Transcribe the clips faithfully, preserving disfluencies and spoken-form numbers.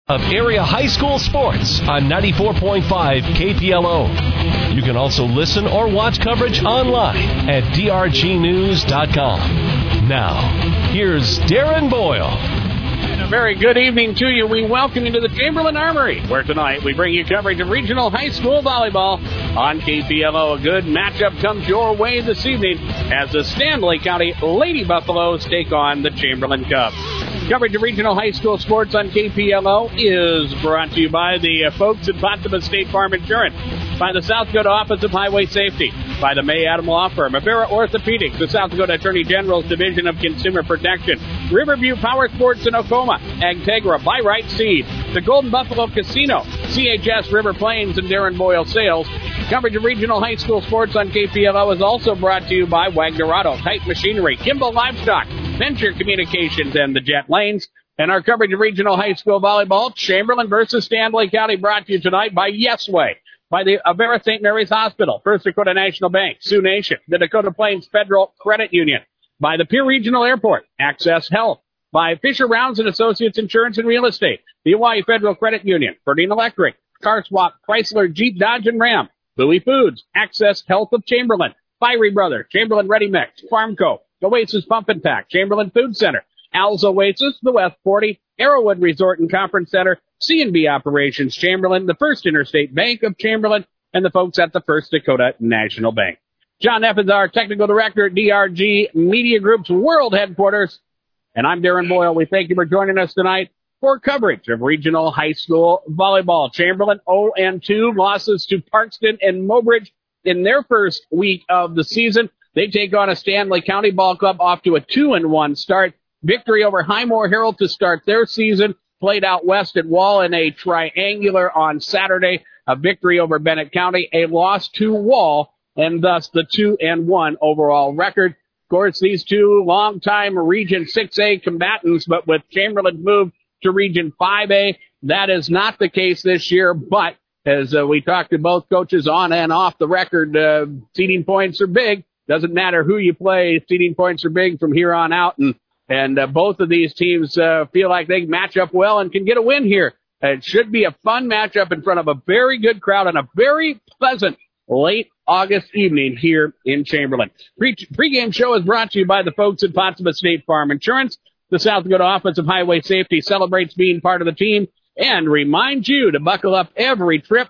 of area high school sports on ninety-four point five K P L O. You can also listen or watch coverage online at D R G news dot com. Now, here's Darren Boyle. And a very good evening to you. We welcome you to the Chamberlain Armory, where tonight we bring you coverage of regional high school volleyball on K P L O. A good matchup comes your way this evening as the Stanley County Lady Buffaloes take on the Chamberlain Cubs. Coverage of regional high school sports on K P L O is brought to you by the uh, folks at Potsdam State Farm Insurance, by the South Dakota Office of Highway Safety, by the May Adam Law Firm, Avera Orthopedics, the South Dakota Attorney General's Division of Consumer Protection, Riverview Power Sports in Oklahoma, Agtegra, Buy Right Seed, the Golden Buffalo Casino, C H S River Plains, and Darren Boyle Sales. Coverage of regional high school sports on K P L O is also brought to you by Wagner Auto, Tight Machinery, Kimball Livestock, Venture Communications, and the Jet Lanes. And our coverage of regional high school volleyball, Chamberlain versus Stanley County, brought to you tonight by Yesway, by the Avera Saint Mary's Hospital, First Dakota National Bank, Sioux Nation, the Dakota Plains Federal Credit Union, by the Pierre Regional Airport, Access Health, by Fisher Rounds and Associates Insurance and Real Estate, the Hawaii Federal Credit Union, Verdine Electric, Car Swap, Chrysler, Jeep, Dodge, and Ram, Bowie Foods, Access Health of Chamberlain, Fiery Brother, Chamberlain Ready Mix, Farmco, Oasis Pump and Pack, Chamberlain Food Center, Al's Oasis, the West forty, Arrowwood Resort and Conference Center, C and B Operations Chamberlain, the First Interstate Bank of Chamberlain, and the folks at the First Dakota National Bank. John Neff is our technical director at D R G Media Group's world headquarters, and I'm Darren Boyle. We thank you for joining us tonight for coverage of regional high school volleyball. Chamberlain oh and two, losses to Parkston and Mobridge in their first week of the season. They take on a Stanley County Ball Club off to a two and one start. Victory over Highmore Herald to start their season. Played out west at Wall in a triangular on Saturday. A victory over Bennett County. A loss to Wall, and thus the two and one overall record. Of course, these two longtime Region six A combatants, but with Chamberlain's move to Region five A, that is not the case this year. But as uh, we talked to both coaches on and off the record, uh, seeding points are big. Doesn't matter who you play, seeding points are big from here on out, and and uh, both of these teams uh, feel like they match up well and can get a win here. Uh, it should be a fun matchup in front of a very good crowd on a very pleasant late August evening here in Chamberlain. Pre- Pre-game show is brought to you by the folks at Potsdam State Farm Insurance. The South Dakota Office of Highway Safety celebrates being part of the team and reminds you to buckle up every trip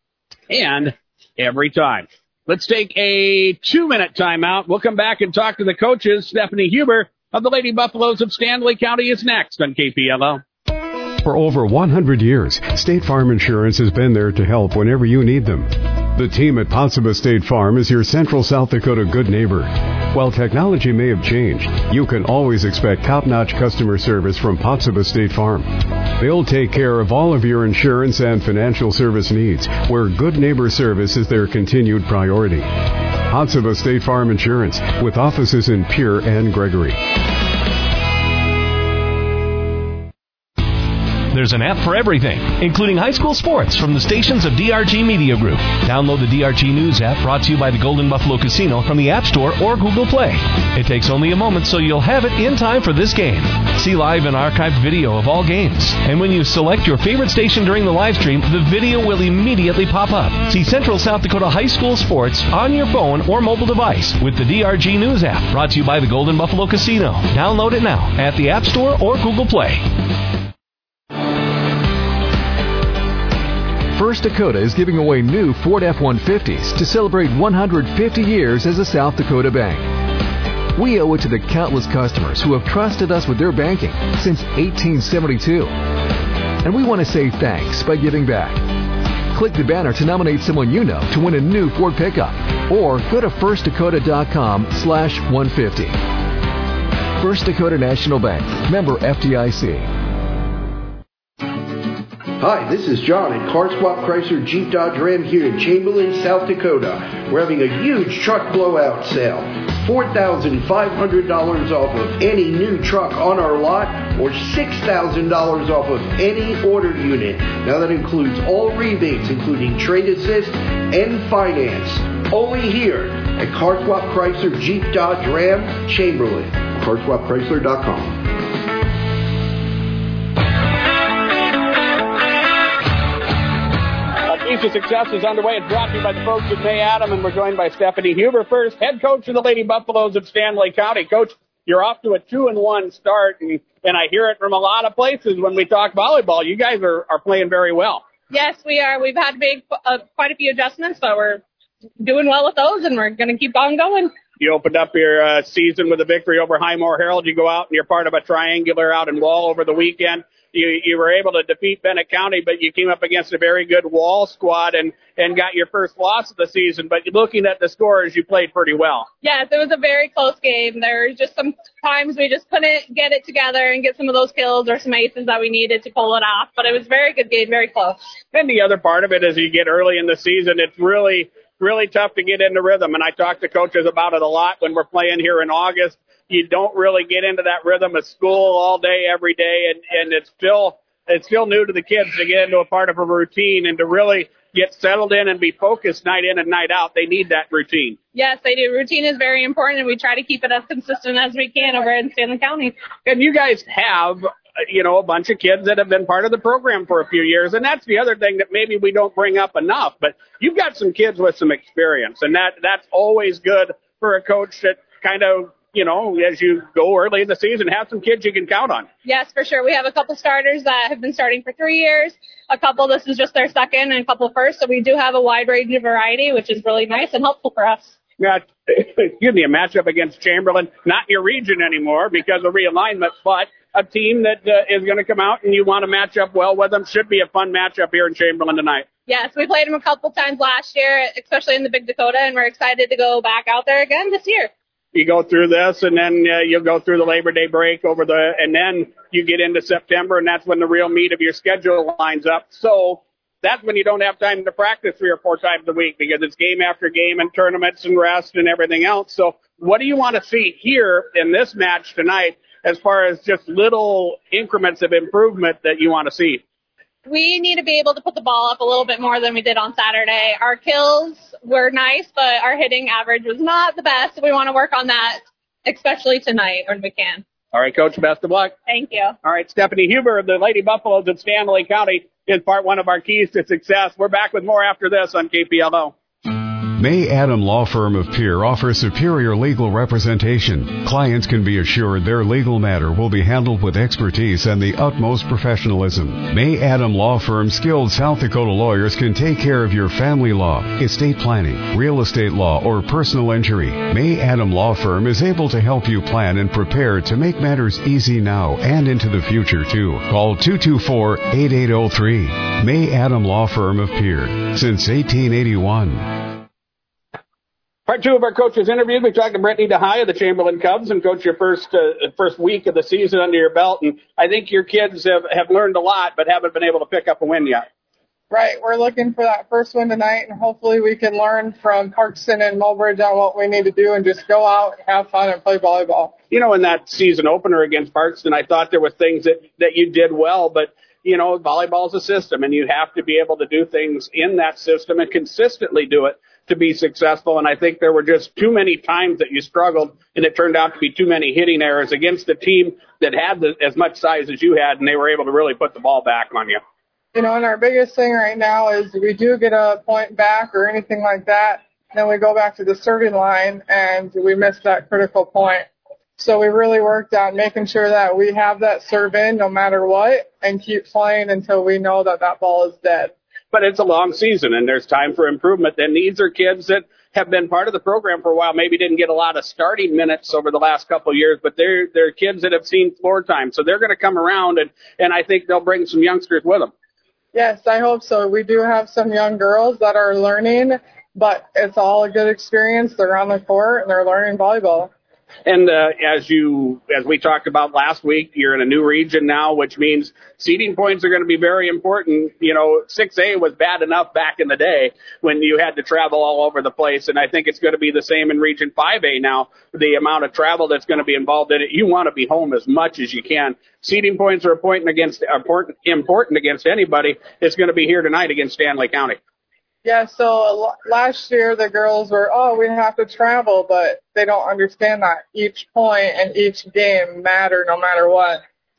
and every time. Let's take a two-minute timeout. We'll come back and talk to the coaches. Stephanie Huber of the Lady Buffaloes of Stanley County is next on K P L O. For over one hundred years, State Farm Insurance has been there to help whenever you need them. The team at Potsdam State Farm is your Central South Dakota good neighbor. While technology may have changed, you can always expect top-notch customer service from Potsdam State Farm. They'll take care of all of your insurance and financial service needs, where good neighbor service is their continued priority. Potsdam State Farm Insurance, with offices in Pierre and Gregory. There's an app for everything, including high school sports from the stations of D R G Media Group. Download the D R G News app, brought to you by the Golden Buffalo Casino, from the App Store or Google Play. It takes only a moment, so you'll have it in time for this game. See live and archived video of all games. And when you select your favorite station during the live stream, the video will immediately pop up. See Central South Dakota high school sports on your phone or mobile device with the D R G News app, brought to you by the Golden Buffalo Casino. Download it now at the App Store or Google Play. First Dakota is giving away new Ford F one fifties to celebrate one hundred fifty years as a South Dakota bank. We owe it to the countless customers who have trusted us with their banking since eighteen seventy-two. And we want to say thanks by giving back. Click the banner to nominate someone you know to win a new Ford pickup, or go to first dakota dot com slash one fifty. First Dakota National Bank, member F D I C. Hi, this is John at Car Swap Chrysler Jeep Dodge Ram here in Chamberlain, South Dakota. We're having a huge truck blowout sale. four thousand five hundred dollars off of any new truck on our lot, or six thousand dollars off of any ordered unit. Now that includes all rebates, including trade assist and finance. Only here at Car Swap Chrysler Jeep Dodge Ram, Chamberlain. car swap chrysler dot com. Keys to Success is underway. It's brought to you by the folks at May Adam, and we're joined by Stephanie Huber first, head coach of the Lady Buffaloes of Stanley County. Coach, you're off to a two and one start, and, and I hear it from a lot of places when we talk volleyball. You guys are, are playing very well. Yes, we are. We've had big, uh, quite a few adjustments, but we're doing well with those, and we're going to keep on going. You opened up your uh, season with a victory over Highmore Herald. You go out and you're part of a triangular out in Wall over the weekend. You you were able to defeat Bennett County, but you came up against a very good Wall squad and, and got your first loss of the season. But looking at the scores, you played pretty well. Yes, it was a very close game. There were just some times we just couldn't get it together and get some of those kills or some aces that we needed to pull it off. But it was a very good game, very close. And the other part of it is you get early in the season, it's really, really tough to get into rhythm. And I talk to coaches about it a lot when we're playing here in August. You don't really get into that rhythm of school all day, every day, and, and it's still it's still new to the kids to get into a part of a routine and to really get settled in and be focused night in and night out. They need that routine. Yes, they do. Routine is very important, and we try to keep it as consistent as we can over in Stanley County. And you guys have, you know, a bunch of kids that have been part of the program for a few years, and that's the other thing that maybe we don't bring up enough. But you've got some kids with some experience, and that that's always good for a coach that kind of, you know, as you go early in the season, have some kids you can count on. Yes, for sure. We have a couple starters that have been starting for three years. A couple, this is just their second, and a couple first. So we do have a wide range of variety, which is really nice and helpful for us. Yeah, excuse me, a matchup against Chamberlain, not in your region anymore because of realignment, but a team that uh, is going to come out and you want to match up well with them. Should be a fun matchup here in Chamberlain tonight. Yes, we played them a couple times last year, especially in the Big Dakota, and we're excited to go back out there again this year. You go through this, and then uh, you'll go through the Labor Day break over the, and then you get into September, and that's when the real meat of your schedule lines up. So that's when you don't have time to practice three or four times a week because it's game after game and tournaments and rest and everything else. So what do you want to see here in this match tonight as far as just little increments of improvement that you want to see? We need to be able to put the ball up a little bit more than we did on Saturday. Our kills were nice, but our hitting average was not the best. So we want to work on that, especially tonight when we can. All right, Coach, best of luck. Thank you. All right, Stephanie Huber of the Lady Buffaloes at Stanley County is part one of our keys to success. We're back with more after this on K P L O. May Adam Law Firm of Pierre offers superior legal representation. Clients can be assured their legal matter will be handled with expertise and the utmost professionalism. May Adam Law Firm's skilled South Dakota lawyers can take care of your family law, estate planning, real estate law, or personal injury. May Adam Law Firm is able to help you plan and prepare to make matters easy now and into the future, too. Call two two four, eight eight zero three. May Adam Law Firm of Pierre, since eighteen eighty-one. Part two of our coaches interview. We talked to Brittany DeHaye of the Chamberlain Cubs, and coach, your first uh, first week of the season under your belt, and I think your kids have, have learned a lot, but haven't been able to pick up a win yet. Right, we're looking for that first win tonight, and hopefully we can learn from Parkston and Mulbridge on what we need to do and just go out, have fun, and play volleyball. You know, in that season opener against Parkston, I thought there were things that, that you did well, but you know, volleyball is a system, and you have to be able to do things in that system and consistently do it to be successful. And I think there were just too many times that you struggled, and it turned out to be too many hitting errors against a team that had the, as much size as you had, and they were able to really put the ball back on you. You know, and our biggest thing right now is we do get a point back or anything like that, then we go back to the serving line, and we miss that critical point. So we really worked on making sure that we have that serve in no matter what and keep playing until we know that that ball is dead. But it's a long season, and there's time for improvement. And these are kids that have been part of the program for a while, maybe didn't get a lot of starting minutes over the last couple of years, but they're, they're kids that have seen floor time. So they're going to come around, and, and I think they'll bring some youngsters with them. Yes, I hope so. We do have some young girls that are learning, but it's all a good experience. They're on the court, and they're learning volleyball. And uh, as you, as we talked about last week, you're in a new region now, which means seeding points are going to be very important. You know, six A was bad enough back in the day when you had to travel all over the place, and I think it's going to be the same in Region five A now. The amount of travel that's going to be involved in it, you want to be home as much as you can. Seeding points are important against important important against anybody. It's going to be here tonight against Stanley County. Yeah, so last year the girls were, oh, we have to travel, but they don't understand that each point and each game matter no matter what.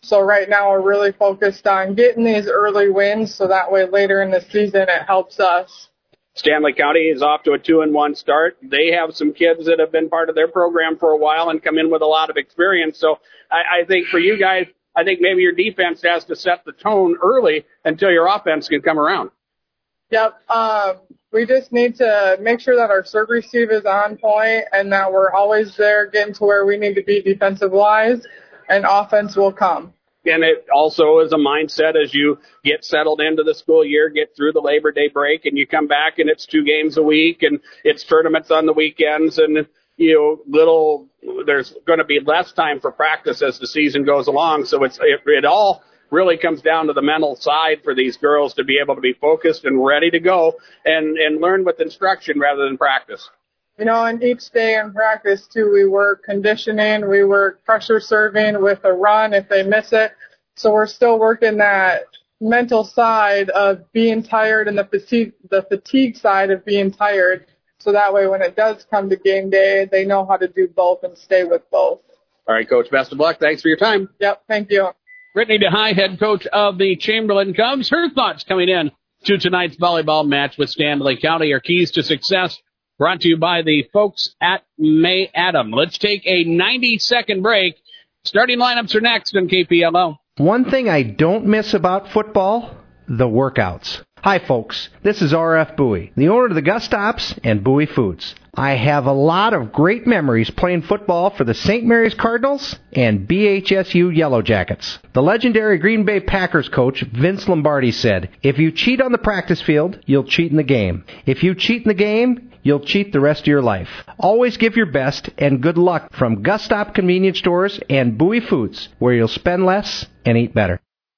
So right now we're really focused on getting these early wins so that way later in the season it helps us. Stanley County is off to a two and one start. They have some kids that have been part of their program for a while and come in with a lot of experience. So I, I think for you guys, I think maybe your defense has to set the tone early until your offense can come around. Yep. Um, we just need to make sure that our serve receive is on point and that we're always there getting to where we need to be defensive-wise, and offense will come. And it also is a mindset as you get settled into the school year, get through the Labor Day break, and you come back and it's two games a week and it's tournaments on the weekends and, you know, little, there's going to be less time for practice as the season goes along. So it's, it, it all really comes down to the mental side for these girls to be able to be focused and ready to go and, and learn with instruction rather than practice. You know, and each day in practice, too, we work conditioning, we work pressure serving with a run if they miss it. So we're still working that mental side of being tired and the fatigue, the fatigue side of being tired. So that way when it does come to game day, they know how to do both and stay with both. All right, Coach, best of luck. Thanks for your time. Yep, thank you. Brittany DeHaye, head coach of the Chamberlain Cubs. Her thoughts coming in to tonight's volleyball match with Stanley County. Our keys to success brought to you by the folks at May Adam. Let's take a ninety-second break. Starting lineups are next on K P L O. One thing I don't miss about football, the workouts. Hi, folks. This is R F Bowie, the owner of the Gus Stops and Bowie Foods. I have a lot of great memories playing football for the Saint Mary's Cardinals and B H S U Yellow Jackets. The legendary Green Bay Packers coach Vince Lombardi said, if you cheat on the practice field, you'll cheat in the game. If you cheat in the game, you'll cheat the rest of your life. Always give your best and good luck from Gus Stop Convenience Stores and Bowie Foods, where you'll spend less and eat better.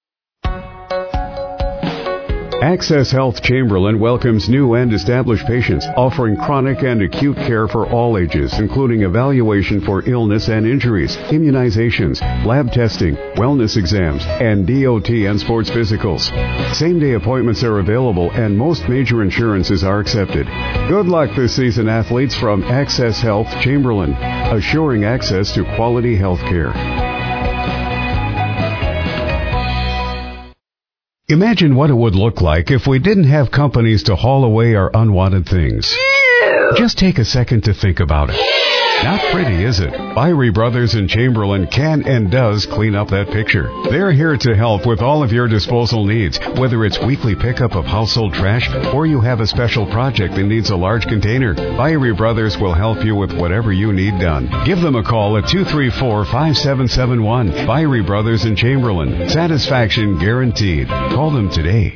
Access Health Chamberlain welcomes new and established patients, offering chronic and acute care for all ages, including evaluation for illness and injuries, immunizations, lab testing, wellness exams, and D O T and sports physicals. Same-day appointments are available, and most major insurances are accepted. Good luck this season, athletes, from Access Health Chamberlain, assuring access to quality health care. Imagine what it would look like if we didn't have companies to haul away our unwanted things. Ew. Just take a second to think about it. Ew. Not pretty, is it? Byrie Brothers in Chamberlain can and does clean up that picture. They're here to help with all of your disposal needs, whether it's weekly pickup of household trash or you have a special project that needs a large container. Byrie Brothers will help you with whatever you need done. Give them a call at two three four, five seven seven one. Byrie Brothers in Chamberlain. Satisfaction guaranteed. Call them today.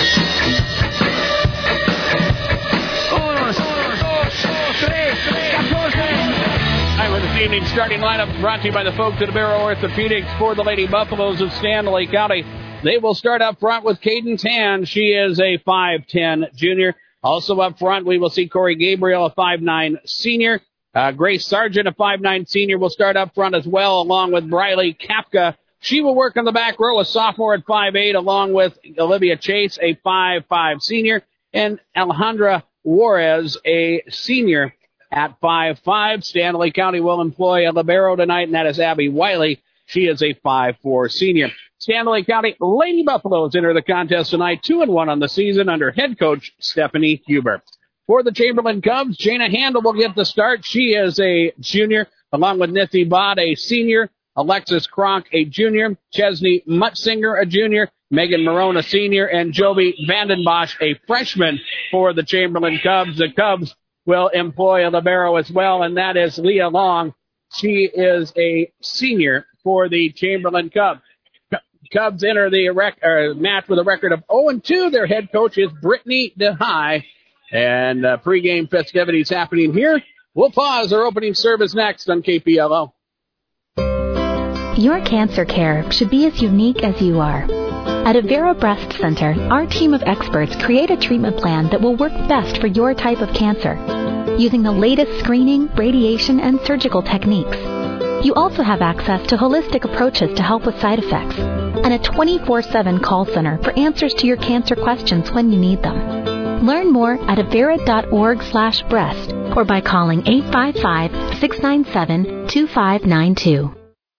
Evening starting lineup brought to you by the folks at Barrow Orthopedics for the Lady Buffaloes of Stanley County. They will start up front with Caden Tan. She is a five ten junior. Also up front, we will see Corey Gabriel, a five nine senior. Uh, Grace Sargent, a five nine senior, will start up front as well, along with Briley Kapka. She will work on the back row, a sophomore at five eight, along with Olivia Chase, a five five senior, and Alejandra Juarez, a senior at five five. Stanley County will employ a libero tonight, and that is Abby Wiley. She is a five four senior. Stanley County Lady Buffaloes enter the contest tonight, two and one on the season under head coach Stephanie Huber. For the Chamberlain Cubs, Jana Handel will get the start. She is a junior, along with Nithy Bott, a senior, Alexis Kronk, a junior, Chesney Mutzinger, a junior, Megan Marone, a senior, and Joby Vandenbosch, a freshman for the Chamberlain Cubs. The Cubs will employ a libero as well, and that is Leah Long. She is a senior for the Chamberlain Cubs. Cubs enter the rec- uh, match with a record of oh and two. Their head coach is Brittany DeHaye, and uh, pregame festivities happening here. We'll pause. Our opening service next on K P L O. Your cancer care should be as unique as you are. At Avera Breast Center, our team of experts create a treatment plan that will work best for your type of cancer, using the latest screening, radiation, and surgical techniques. You also have access to holistic approaches to help with side effects, and a twenty-four seven call center for answers to your cancer questions when you need them. Learn more at avera.org slash breast or by calling eight five five, six nine seven, two five nine two.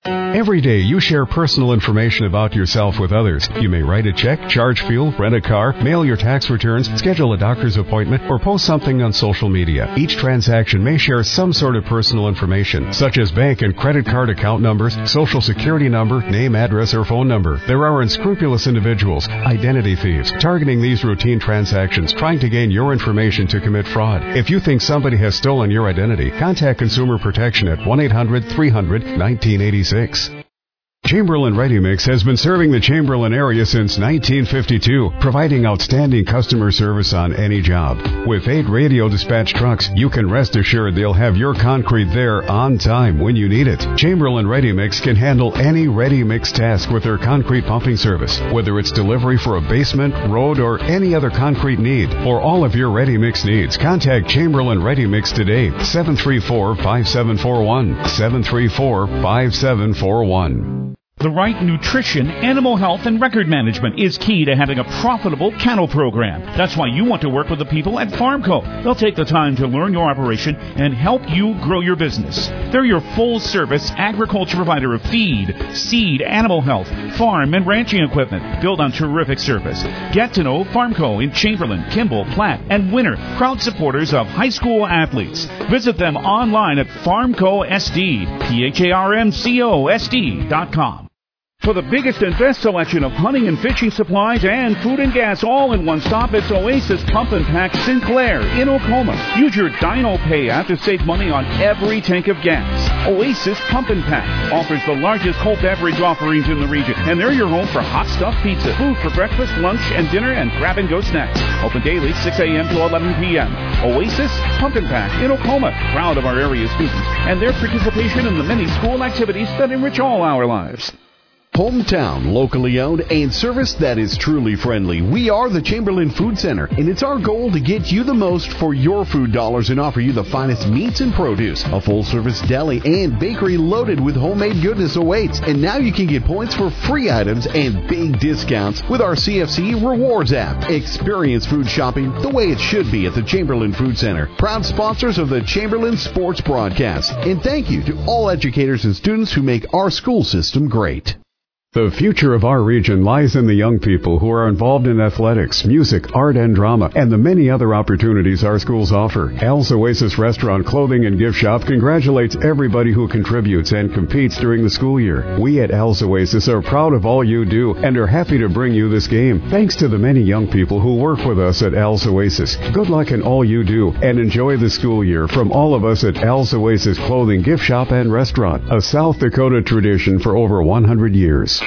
Every day you share personal information about yourself with others. You may write a check, charge fuel, rent a car, mail your tax returns, schedule a doctor's appointment, or post something on social media. Each transaction may share some sort of personal information, such as bank and credit card account numbers, social security number, name, address, or phone number. There are unscrupulous individuals, identity thieves, targeting these routine transactions, trying to gain your information to commit fraud. If you think somebody has stolen your identity, contact Consumer Protection at one eight hundred three hundred nineteen eighty-six. Chamberlain Ready Mix has been serving the Chamberlain area since nineteen fifty-two, providing outstanding customer service on any job. With eight radio dispatch trucks, you can rest assured they'll have your concrete there on time when you need it. Chamberlain Ready Mix can handle any ready mix task with their concrete pumping service, whether it's delivery for a basement, road, or any other concrete need. For all of your ready mix needs, contact Chamberlain Ready Mix today, seven three four, five seven four one, seven three four, five seven four one. The right nutrition, animal health, and record management is key to having a profitable cattle program. That's why you want to work with the people at Farmco. They'll take the time to learn your operation and help you grow your business. They're your full-service agriculture provider of feed, seed, animal health, farm, and ranching equipment built on terrific service. Get to know Farmco in Chamberlain, Kimball, Platte, and Winter, proud supporters of high school athletes. Visit them online at Farmco S D, P H A R M C O S D dot com. For the biggest and best selection of hunting and fishing supplies and food and gas all in one stop, it's Oasis Pump and Pack Sinclair in Oklahoma. Use your Dino Pay app to save money on every tank of gas. Oasis Pump and Pack offers the largest cold beverage offerings in the region, and they're your home for hot stuffed pizza, food for breakfast, lunch, and dinner, and grab-and-go snacks. Open daily six a.m. to eleven p.m. Oasis Pump and Pack in Oklahoma, proud of our area students and their participation in the many school activities that enrich all our lives. Hometown, locally owned, and service that is truly friendly. We are the Chamberlain Food Center, and it's our goal to get you the most for your food dollars and offer you the finest meats and produce. A full-service deli and bakery loaded with homemade goodness awaits. And now you can get points for free items and big discounts with our C F C Rewards app. Experience food shopping the way it should be at the Chamberlain Food Center. Proud sponsors of the Chamberlain Sports Broadcast. And thank you to all educators and students who make our school system great. The future of our region lies in the young people who are involved in athletics, music, art, and drama, and the many other opportunities our schools offer. Al's Oasis Restaurant, Clothing, and Gift Shop congratulates everybody who contributes and competes during the school year. We at Al's Oasis are proud of all you do and are happy to bring you this game. Thanks to the many young people who work with us at Al's Oasis. Good luck in all you do, and enjoy the school year from all of us at Al's Oasis Clothing, Gift Shop, and Restaurant, a South Dakota tradition for over one hundred years.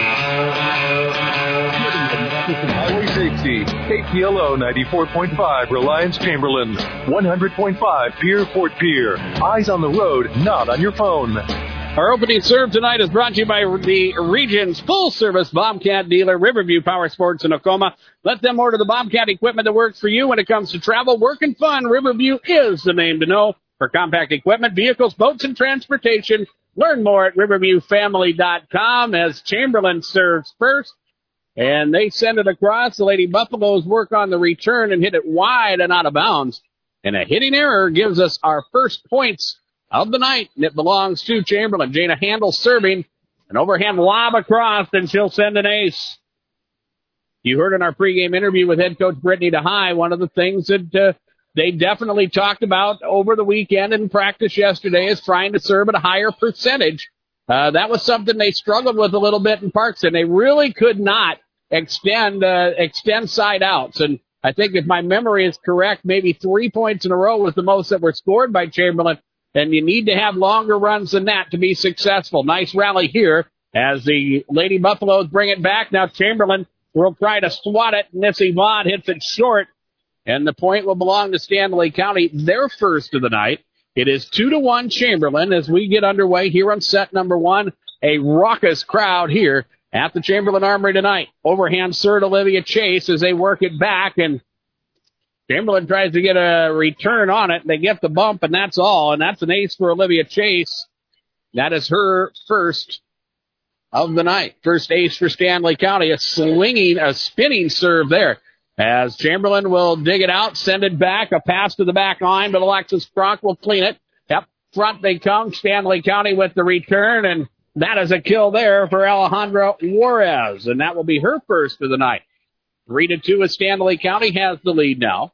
Highway Safety, K P L O ninety-four point five, Reliance Chamberlain, one hundred point five, Pierre Fort Pierre. Eyes on the road, not on your phone. Our opening serve tonight is brought to you by the region's full-service Bobcat dealer, Riverview Power Sports in Oklahoma. Let them order the Bobcat equipment that works for you when it comes to travel, work, and fun. Riverview is the name to know for compact equipment, vehicles, boats, and transportation. Learn more at riverview family dot com as Chamberlain serves first. And they send it across. The Lady Buffaloes work on the return and hit it wide and out of bounds. And a hitting error gives us our first points of the night. And it belongs to Chamberlain. Jana Handel serving. An overhand lob across, and she'll send an ace. You heard in our pregame interview with head coach Brittany DeHaye, one of the things that uh, they definitely talked about over the weekend in practice yesterday is trying to serve at a higher percentage. Uh, that was something they struggled with a little bit in Parkson. They really could not extend uh, extend side outs. And I think if my memory is correct, maybe three points in a row was the most that were scored by Chamberlain. And you need to have longer runs than that to be successful. Nice rally here as the Lady Buffaloes bring it back. Now Chamberlain will try to swat it. Missy Vaught hits it short. And the point will belong to Stanley County, their first of the night. It is two to one Chamberlain as we get underway here on set number one. A raucous crowd here at the Chamberlain Armory tonight. Overhand serve to Olivia Chase as they work it back, and Chamberlain tries to get a return on it. They get the bump, and that's all, and that's an ace for Olivia Chase. That is her first of the night. First ace for Stanley County. A swinging, a spinning serve there. As Chamberlain will dig it out, send it back, a pass to the back line, but Alexis Cronk will clean it. Up front they come, Stanley County with the return, and That is a kill there for Alejandra Juarez, and that will be her first of the night. Three to two as Stanley County has the lead now.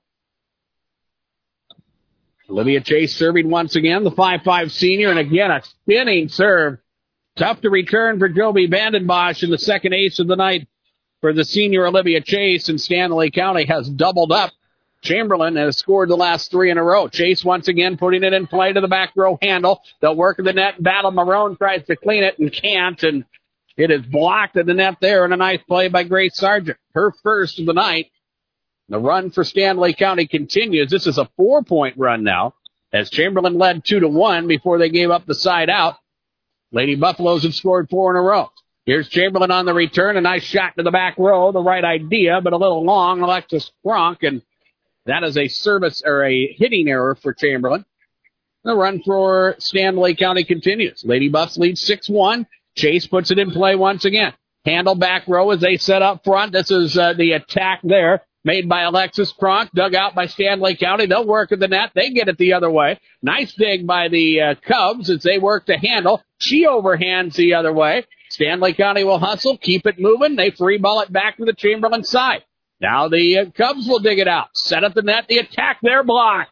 Olivia Chase serving once again, the five five senior, and again a spinning serve. Tough to return for Joby Vandenbosch in the second ace of the night for the senior Olivia Chase, and Stanley County has doubled up. Chamberlain has scored the last three in a row. Chase once again putting it in play to the back row handle. They'll work in the net. Battle Marone tries to clean it and can't, and it is blocked in the net there, and a nice play by Grace Sargent. Her first of the night. The run for Stanley County continues. This is a four-point run now, as Chamberlain led two to one before they gave up the side out. Lady Buffaloes have scored four in a row. Here's Chamberlain on the return. A nice shot to the back row. The right idea, but a little long. Alexis Kronk, and that is a service or a hitting error for Chamberlain. The run for Stanley County continues. Lady Buffs lead six one. Chase puts it in play once again. Handle back row as they set up front. This is uh, the attack there. Made by Alexis Kronk, dug out by Stanley County. They'll work at the net. They get it the other way. Nice dig by the uh, Cubs as they work to handle. She overhands the other way. Stanley County will hustle, keep it moving. They free ball it back to the Chamberlain side. Now the uh, Cubs will dig it out. Set up the net. The attack there blocked.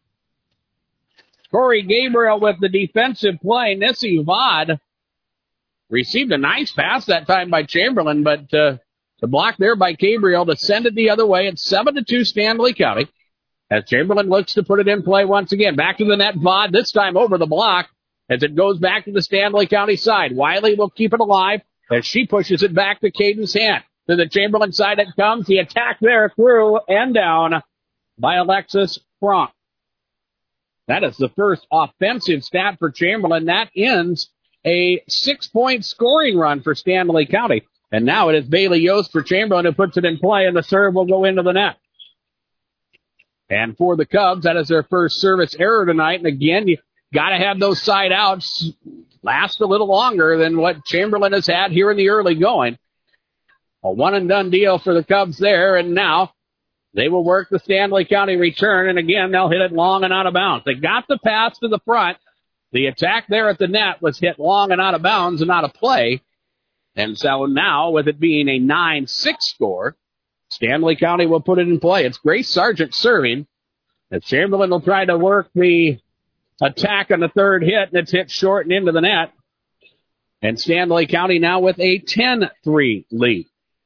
Corey Gabriel with the defensive play. Nissi Vod received a nice pass that time by Chamberlain, but uh, the block there by Gabriel to send it the other way. It's seven to two Stanley County as Chamberlain looks to put it in play once again. Back to the net, Vod, this time over the block as it goes back to the Stanley County side. Wiley will keep it alive as she pushes it back to Caden's hand. To the Chamberlain side it comes. The attack there through and down by Alexis Kronk. That is the first offensive stat for Chamberlain. That ends a six-point scoring run for Stanley County. And now it is Bailey Yost for Chamberlain who puts it in play, and the serve will go into the net. And for the Cubs, that is their first service error tonight. And again, you got to have those side outs last a little longer than what Chamberlain has had here in the early going. A one-and-done deal for the Cubs there, and now they will work the Stanley County return, and again, they'll hit it long and out of bounds. They got the pass to the front. The attack there at the net was hit long and out of bounds and out of play. And so now, with it being a nine six score, Stanley County will put it in play. It's Grace Sargent serving. As Chamberlain will try to work the attack on the third hit, and it's hit short and into the net. And Stanley County now with a ten three lead.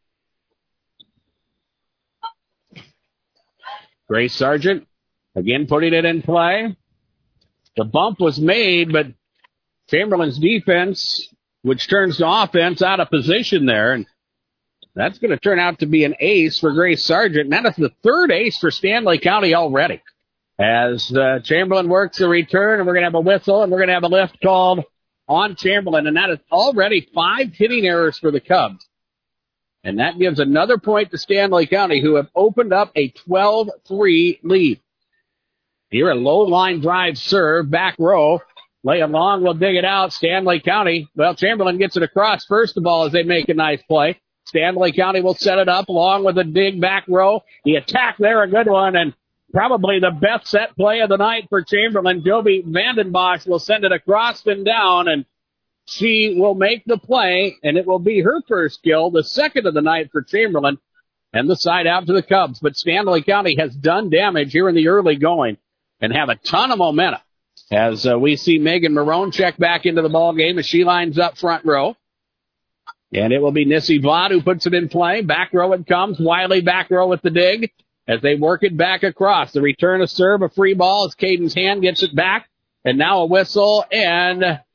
Grace Sargent, again putting it in play. The bump was made, but Chamberlain's defense, which turns to offense, out of position there. And that's going to turn out to be an ace for Grace Sargent. And that is the third ace for Stanley County already. As uh, Chamberlain works the return, and we're going to have a whistle, and we're going to have a lift called on Chamberlain. And that is already five hitting errors for the Cubs. And that gives another point to Stanley County, who have opened up a twelve three lead. Here a low line drive serve, back row. Lay it long, we'll dig it out. Stanley County, well, Chamberlain gets it across first of all as they make a nice play. Stanley County will set it up along with a dig back row. The attack there, a good one, and probably the best set play of the night for Chamberlain. Joby Vandenbosch will send it across and down, and she will make the play, and it will be her first kill, the second of the night for Chamberlain, and the side out to the Cubs. But Stanley County has done damage here in the early going and have a ton of momentum. As uh, we see Megan Marone check back into the ball game as she lines up front row. And it will be Nissi Vod who puts it in play. Back row it comes. Wiley back row with the dig as they work it back across. The return of serve, a free ball as Caden's hand gets it back. And now a whistle, and I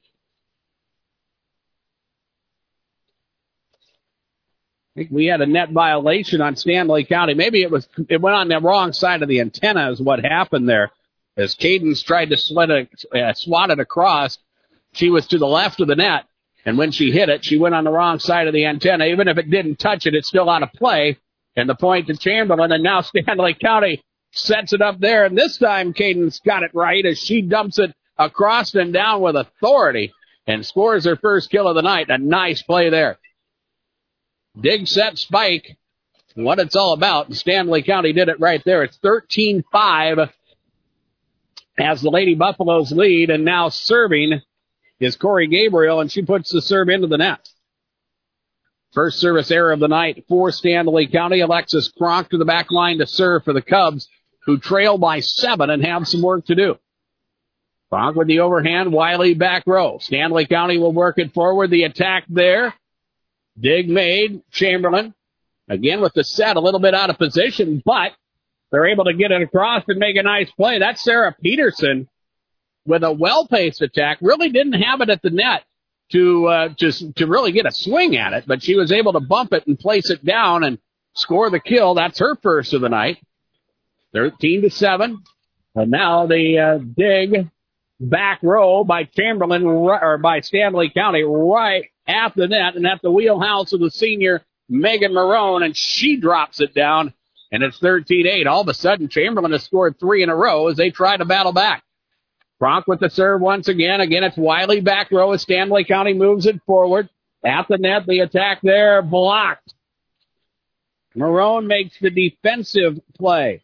think we had a net violation on Stanley County. Maybe it was it went on the wrong side of the antenna is what happened there. As Cadence tried to slit it, uh, swat it across, she was to the left of the net, and when she hit it, she went on the wrong side of the antenna. Even if it didn't touch it, it's still out of play, and the point to Chamberlain, and now Stanley County sets it up there, and this time Cadence got it right as she dumps it across and down with authority and scores her first kill of the night. A nice play there. Dig, set, spike, what it's all about, and Stanley County did it right there. It's thirteen five as the Lady Buffaloes lead, and now serving is Corey Gabriel, and she puts the serve into the net. First service error of the night for Stanley County. Alexis Kronk to the back line to serve for the Cubs, who trail by seven and have some work to do. Kronk with the overhand, Wiley back row. Stanley County will work it forward. The attack there. Dig made. Chamberlain again with the set, a little bit out of position, but they're able to get it across and make a nice play. That's Sarah Peterson with a well-paced attack. Really didn't have it at the net to uh, just to really get a swing at it, but she was able to bump it and place it down and score the kill. That's her first of the night. thirteen to seven. And now the uh, dig back row by Chamberlain or by Stanley County right at the net and at the wheelhouse of the senior Megan Marone, and she drops it down, and it's thirteen eight. All of a sudden, Chamberlain has scored three in a row as they try to battle back. Kronk with the serve once again. Again, it's Wiley back row as Stanley County moves it forward. At the net, the attack there, blocked. Marone makes the defensive play.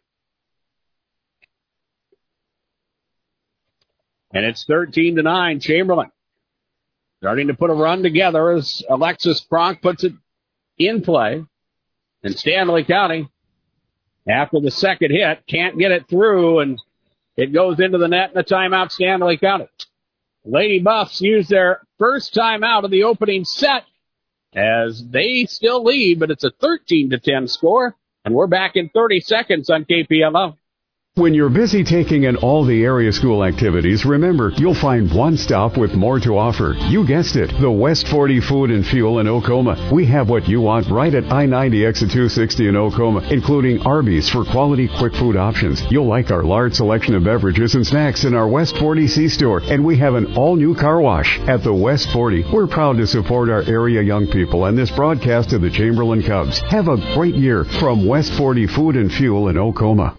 And it's thirteen to nine, Chamberlain. Starting to put a run together as Alexis Kronk puts it in play. And Stanley County, after the second hit, can't get it through, and it goes into the net and a timeout, Stanley County. Lady Buffs use their first timeout of the opening set as they still lead, but it's a thirteen to ten score, and we're back in thirty seconds on K P M O. When you're busy taking in all the area school activities, remember, you'll find one stop with more to offer. You guessed it, the West forty Food and Fuel in Oklahoma. We have what you want right at I ninety exit two sixty in Oklahoma, including Arby's for quality quick food options. You'll like our large selection of beverages and snacks in our West forty C-store, and we have an all-new car wash at the West forty. We're proud to support our area young people and this broadcast of the Chamberlain Cubs. Have a great year from West forty Food and Fuel in Oklahoma.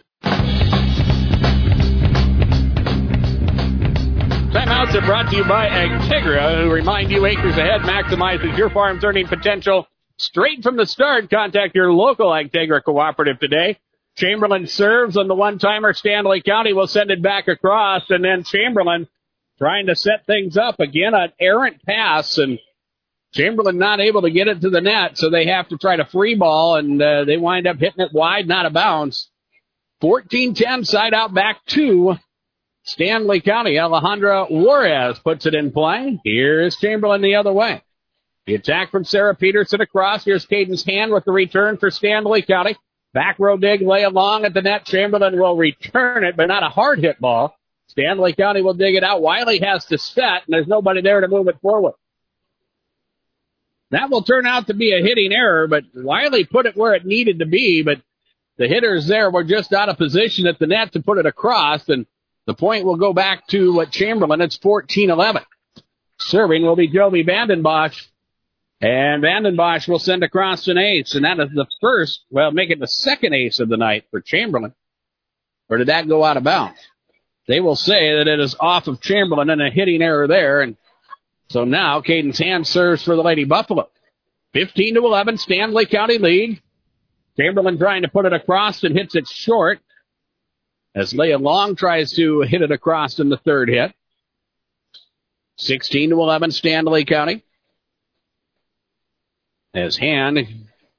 Timeouts are brought to you by Agtegra, who remind you acres ahead maximizes your farm's earning potential straight from the start. Contact your local Agtegra cooperative today. Chamberlain serves on the one-timer. Stanley County will send it back across, and then Chamberlain trying to set things up. Again, an errant pass, and Chamberlain not able to get it to the net, so they have to try to free ball, and uh, they wind up hitting it wide, not a bounce. fourteen ten, side out back two. Stanley County. Alejandra Juarez puts it in play. Here's Chamberlain the other way. The attack from Sarah Peterson across. Here's Cadence Hand with the return for Stanley County. Back row dig, lay along at the net. Chamberlain will return it, but not a hard hit ball. Stanley County will dig it out. Wiley has to set, and there's nobody there to move it forward. That will turn out to be a hitting error, but Wiley put it where it needed to be, but the hitters there were just out of position at the net to put it across, and the point will go back to Chamberlain. It's fourteen eleven. Serving will be Joby Vandenbosch. And Vandenbosch will send across an ace. And that is the first, well, make it the second ace of the night for Chamberlain. Or did that go out of bounds? They will say that it is off of Chamberlain and a hitting error there. And so now Cadence Hand serves for the Lady Buffalo. fifteen to eleven, Stanley County lead. Chamberlain trying to put it across and hits it short, as Leah Long tries to hit it across in the third hit. sixteen to eleven, Stanley County. As Hand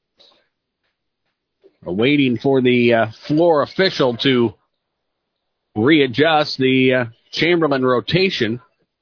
waiting for the uh, floor official to readjust the uh, Chamberlain rotation.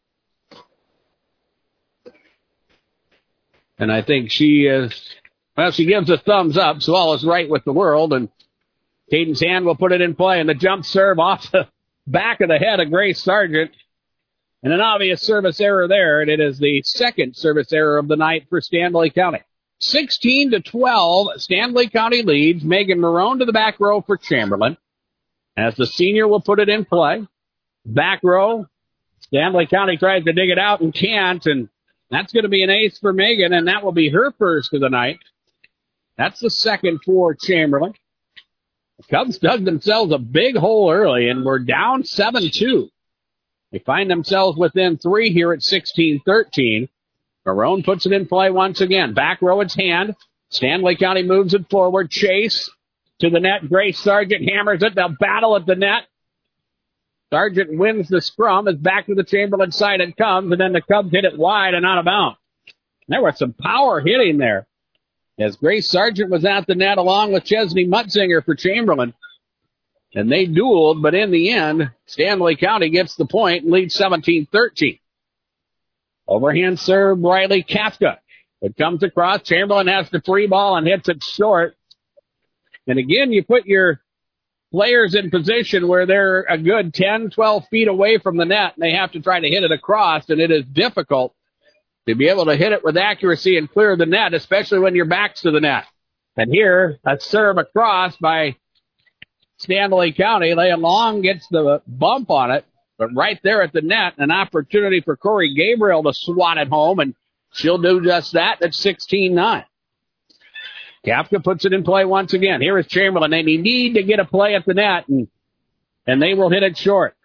And I think she is, well, she gives a thumbs up, so all is right with the world, and Cadence Hand will put it in play, and the jump serve off the back of the head of Grace Sargent. And an obvious service error there, and it is the second service error of the night for Stanley County. sixteen to twelve, Stanley County leads. Megan Marone to the back row for Chamberlain, as the senior will put it in play. Back row, Stanley County tries to dig it out and can't, and that's going to be an ace for Megan, and that will be her first of the night. That's the second for Chamberlain. The Cubs dug themselves a big hole early, and we're down seven two. They find themselves within three here at sixteen thirteen. Marone puts it in play once again. Back row, it's Hand. Stanley County moves it forward. Chase to the net. Grace Sargent hammers it. They'll battle at the net. Sargent wins the scrum. It's back to the Chamberlain side it comes, and then the Cubs hit it wide and out of bounds. There was some power hitting there as Grace Sargent was at the net along with Chesney Mutzinger for Chamberlain. And they dueled, but in the end, Stanley County gets the point and leads seventeen thirteen. Overhand serve, Riley Kafka. It comes across. Chamberlain has the free ball and hits it short. And again, you put your players in position where they're a good ten, twelve feet away from the net, and they have to try to hit it across, and it is difficult to be able to hit it with accuracy and clear the net, especially when your back's to the net. And here, a serve across by Stanley County. Leah Long gets the bump on it, but right there at the net, an opportunity for Corey Gabriel to swat it home, and she'll do just that. That's sixteen nine. Kafka puts it in play once again. Here is Chamberlain. They need to get a play at the net, and, and they will hit it short.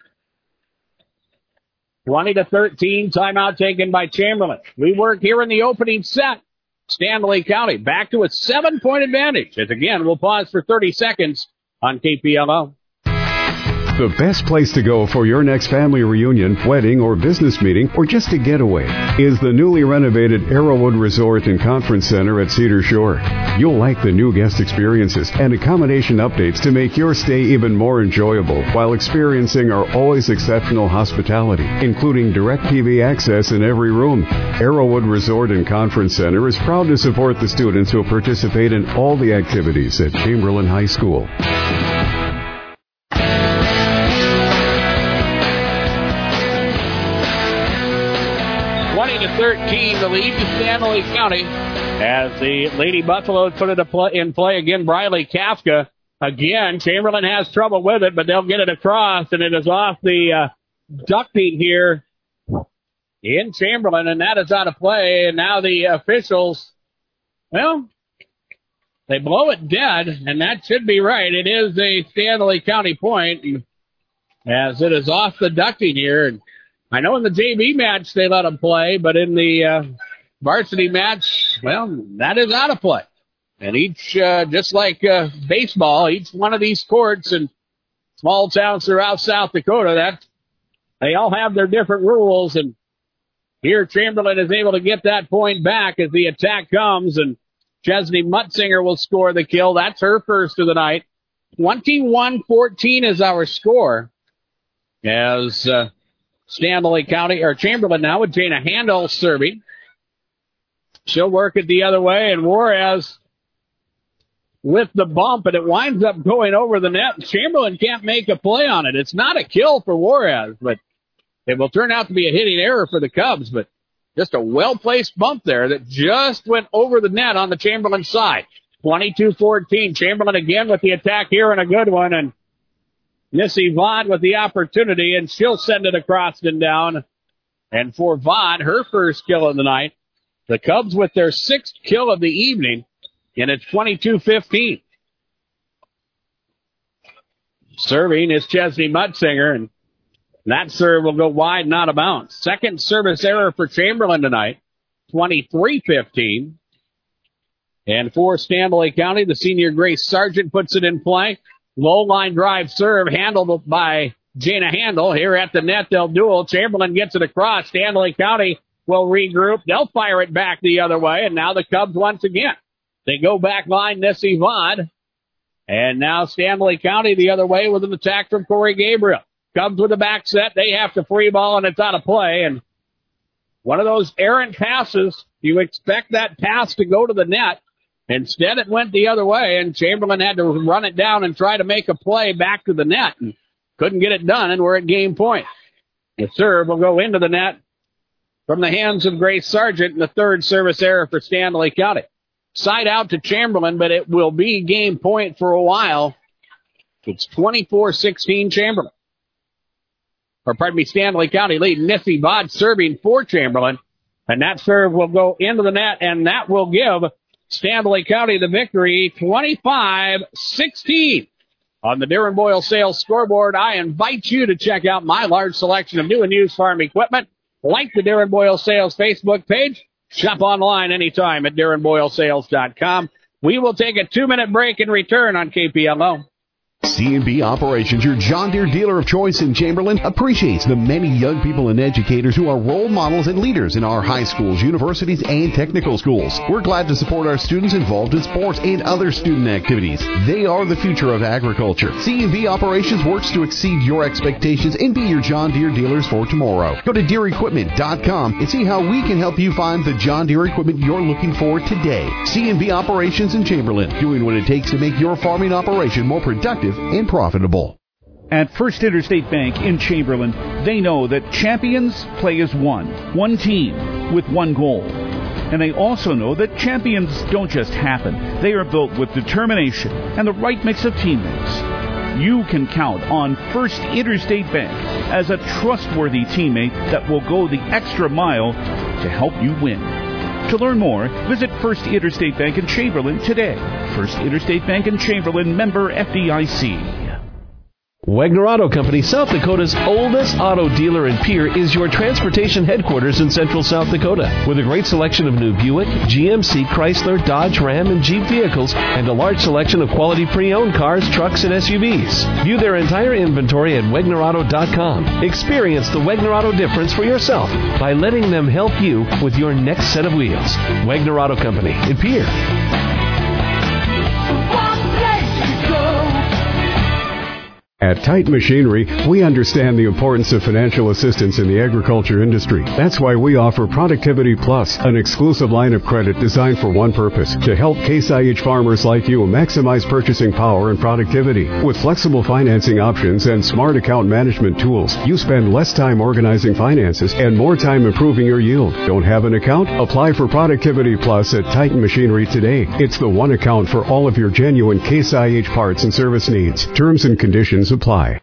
twenty to thirteen, timeout taken by Chamberlain. We work here in the opening set. Stanley County back to a seven-point advantage. As again, we'll pause for thirty seconds on K P L O. The best place to go for your next family reunion, wedding, or business meeting, or just a getaway is the newly renovated Arrowwood Resort and Conference Center at Cedar Shore. You'll like the new guest experiences and accommodation updates to make your stay even more enjoyable while experiencing our always exceptional hospitality, including DirecTV access in every room. Arrowwood Resort and Conference Center is proud to support the students who participate in all the activities at Chamberlain High School. thirteen, the lead to Stanley County as the Lady Buffaloes put it in play again. Briley Kafka again. Chamberlain has trouble with it, but they'll get it across, and it is off the uh, ducting here in Chamberlain, and that is out of play. And now the officials, well, they blow it dead, and that should be right. It is a Stanley County point as it is off the ducting here. And I know in the J V match they let them play, but in the uh, varsity match, well, that is out of play. And each, uh, just like uh, baseball, each one of these courts in small towns throughout South Dakota, that they all have their different rules. And here Chamberlain is able to get that point back as the attack comes, and Chesney Mutzinger will score the kill. That's her first of the night. twenty-one fourteen is our score as uh, Stanley County, or Chamberlain now with Jana Handel serving. She'll work it the other way, and Juarez with the bump, and it winds up going over the net. Chamberlain can't make a play on it. It's not a kill for Juarez, but it will turn out to be a hitting error for the Cubs, but just a well-placed bump there that just went over the net on the Chamberlain side. twenty-two fourteen. Chamberlain again with the attack here, and a good one, and Missy Vaughn with the opportunity, and she'll send it across and down. And for Vaughn, her first kill of the night. The Cubs with their sixth kill of the evening, and it's twenty-two fifteen. Serving is Chesney Mutzinger, and that serve will go wide and out of bounds. Second service error for Chamberlain tonight, twenty-three fifteen. And for Stanley County, the senior Grace Sargent puts it in play. Low line drive serve handled by Jana Handel. Here at the net, they'll duel. Chamberlain gets it across. Stanley County will regroup. They'll fire it back the other way, and now the Cubs once again. They go back line, Nessie Vaughn. And now Stanley County the other way with an attack from Corey Gabriel. Cubs with the back set. They have to free ball, and it's out of play. And one of those errant passes, you expect that pass to go to the net. Instead, it went the other way, and Chamberlain had to run it down and try to make a play back to the net, and couldn't get it done, and we're at game point. The serve will go into the net from the hands of Grace Sargent, and the third service error for Stanley County. Side out to Chamberlain, but it will be game point for a while. It's twenty-four sixteen Chamberlain. Or pardon me, Stanley County lead. Nessie Vaughn serving for Chamberlain, and that serve will go into the net, and that will give Stanley County the victory, twenty-five sixteen. On the Darren Boyle Sales scoreboard, I invite you to check out my large selection of new and used farm equipment. Like the Darren Boyle Sales Facebook page. Shop online anytime at darren boyle sales dot com. We will take a two-minute break and return on K P L O. C and B Operations, your John Deere dealer of choice in Chamberlain, appreciates the many young people and educators who are role models and leaders in our high schools, universities, and technical schools. We're glad to support our students involved in sports and other student activities. They are the future of agriculture. C and B Operations works to exceed your expectations and be your John Deere dealers for tomorrow. Go to Deere Equipment dot com and see how we can help you find the John Deere equipment you're looking for today. C and B Operations in Chamberlain, doing what it takes to make your farming operation more productive and profitable. At First Interstate Bank in Chamberlain, they know that champions play as one, one team with one goal. And they also know that champions don't just happen. They are built with determination and the right mix of teammates. You can count on First Interstate Bank as a trustworthy teammate that will go the extra mile to help you win. To learn more, visit First Interstate Bank in Chamberlain today. First Interstate Bank in Chamberlain, member F D I C. Wagner Auto Company, South Dakota's oldest auto dealer and peer, is your transportation headquarters in central South Dakota. With a great selection of new Buick, G M C, Chrysler, Dodge, Ram, and Jeep vehicles, and a large selection of quality pre-owned cars, trucks, and S U Vs. View their entire inventory at Wagner Auto dot com. Experience the Wagner Auto difference for yourself by letting them help you with your next set of wheels. Wagner Auto Company in Pierre. At Titan Machinery, we understand the importance of financial assistance in the agriculture industry. That's why we offer Productivity Plus, an exclusive line of credit designed for one purpose, to help Case I H farmers like you maximize purchasing power and productivity. With flexible financing options and smart account management tools, you spend less time organizing finances and more time improving your yield. Don't have an account? Apply for Productivity Plus at Titan Machinery today. It's the one account for all of your genuine Case I H parts and service needs. Terms and conditions apply.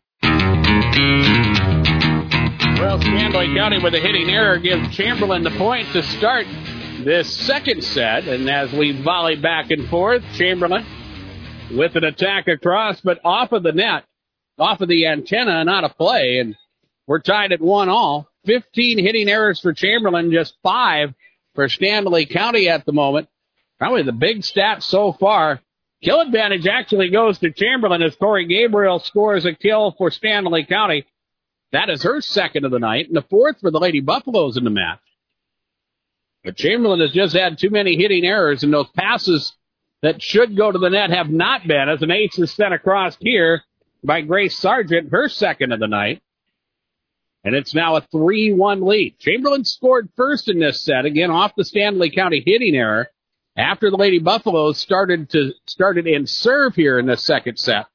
Well, Stanley County with a hitting error gives Chamberlain the point to start this second set. And as we volley back and forth, Chamberlain with an attack across, but off of the net, off of the antenna, not a play. And we're tied at one all. fifteen hitting errors for Chamberlain, just five for Stanley County at the moment. Probably the big stat so far. Kill advantage actually goes to Chamberlain as Corey Gabriel scores a kill for Stanley County. That is her second of the night, and the fourth for the Lady Buffaloes in the match. But Chamberlain has just had too many hitting errors, and those passes that should go to the net have not been, as an ace is sent across here by Grace Sargent, her second of the night. And it's now a three one lead. Chamberlain scored first in this set, again off the Stanley County hitting error, after the Lady Buffaloes started to started in serve here in the second set.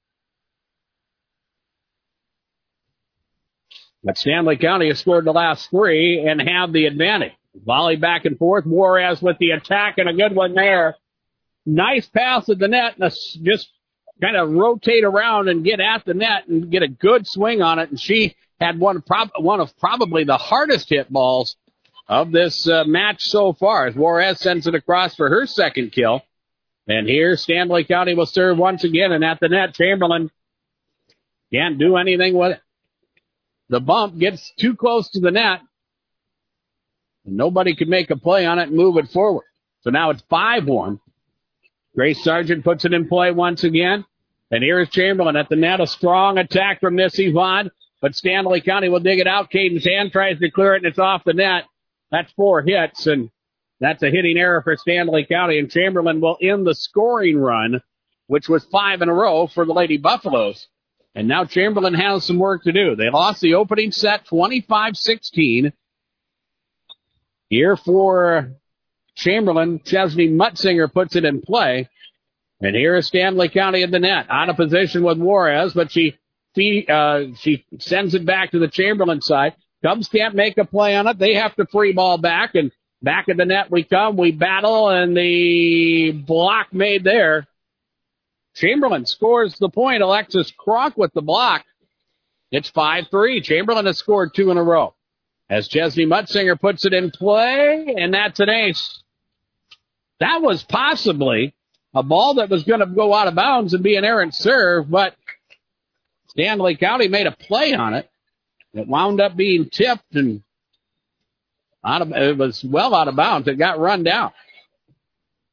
But Stanley County has scored the last three and have the advantage. Volley back and forth. Juarez with the attack and a good one there. Nice pass at the net and a, just kind of rotate around and get at the net and get a good swing on it. And she had one, prob- one of probably the hardest hit balls of this uh, match so far, as Juarez sends it across for her second kill. And here Stanley County will serve once again, and at the net, Chamberlain can't do anything with it. The bump gets too close to the net, and nobody can make a play on it and move it forward. So now it's five one. Grace Sargent puts it in play once again, and here is Chamberlain at the net. A strong attack from Missy Vaughn, but Stanley County will dig it out. Caden's hand tries to clear it, and it's off the net. That's four hits, and that's a hitting error for Stanley County, and Chamberlain will end the scoring run, which was five in a row for the Lady Buffaloes. And now Chamberlain has some work to do. They lost the opening set twenty-five sixteen. Here for Chamberlain, Chesney Mutzinger puts it in play. And here is Stanley County at the net, out of position with Juarez, but she, uh, she sends it back to the Chamberlain side. Cubs can't make a play on it. They have to free ball back, and back at the net we come. We battle, and the block made there. Chamberlain scores the point. Alexis Kroc with the block. It's five three. Chamberlain has scored two in a row. As Chesney Mutzinger puts it in play, and that's an ace. That was possibly a ball that was going to go out of bounds and be an errant serve, but Stanley County made a play on it. It wound up being tipped, and out of, it was well out of bounds. It got run down.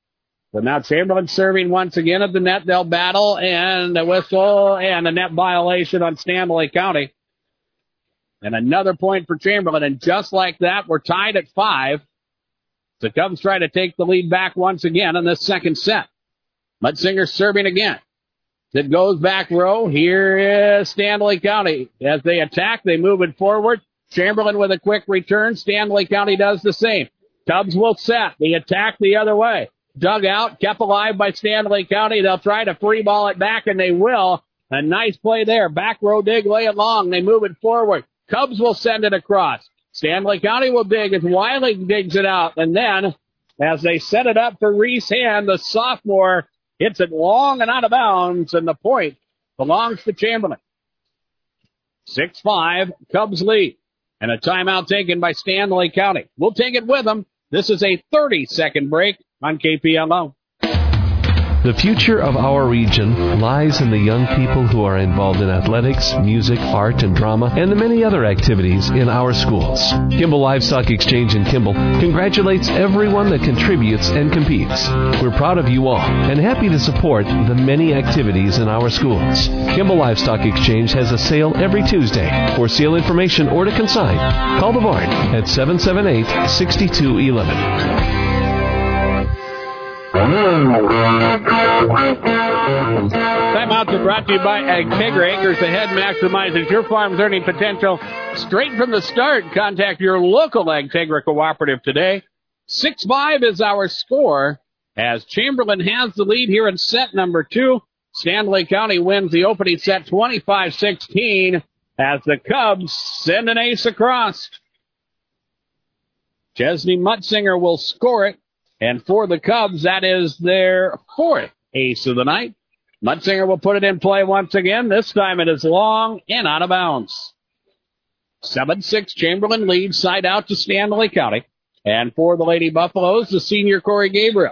But now Chamberlain serving once again at the net. They'll battle, and a whistle and a net violation on Stanley County. And another point for Chamberlain. And just like that, we're tied at five. The Cubs try to take the lead back once again in this second set. Mutzinger serving again. It goes back row. Here is Stanley County. As they attack, they move it forward. Chamberlain with a quick return. Stanley County does the same. Cubs will set. They attack the other way. Dug out, kept alive by Stanley County. They'll try to free ball it back, and they will. A nice play there. Back row dig, lay it long. They move it forward. Cubs will send it across. Stanley County will dig as Wiley digs it out. And then, as they set it up for Reese Hand, the sophomore hits it long and out of bounds, and the point belongs to Chamberlain. six five, Cubs lead. And a timeout taken by Stanley County. We'll take it with them. This is a thirty-second break on K P L O. The future of our region lies in the young people who are involved in athletics, music, art, and drama, and the many other activities in our schools. Kimball Livestock Exchange in Kimball congratulates everyone that contributes and competes. We're proud of you all and happy to support the many activities in our schools. Kimball Livestock Exchange has a sale every Tuesday. For sale information or to consign, call the barn at seven seven eight, six two one one. Timeouts are brought to you by Agtegra. Acres Ahead maximizes your farm's earning potential straight from the start. Contact your local Agtegra cooperative today. six five is our score as Chamberlain has the lead here in set number two. Stanley County wins the opening set twenty-five sixteen as the Cubs send an ace across. Chesney Mutzinger will score it. And for the Cubs, that is their fourth ace of the night. Mutzinger will put it in play once again. This time it is long and out of bounds. seven six, Chamberlain leads side out to Stanley County. And for the Lady Buffaloes, the senior Corey Gabriel.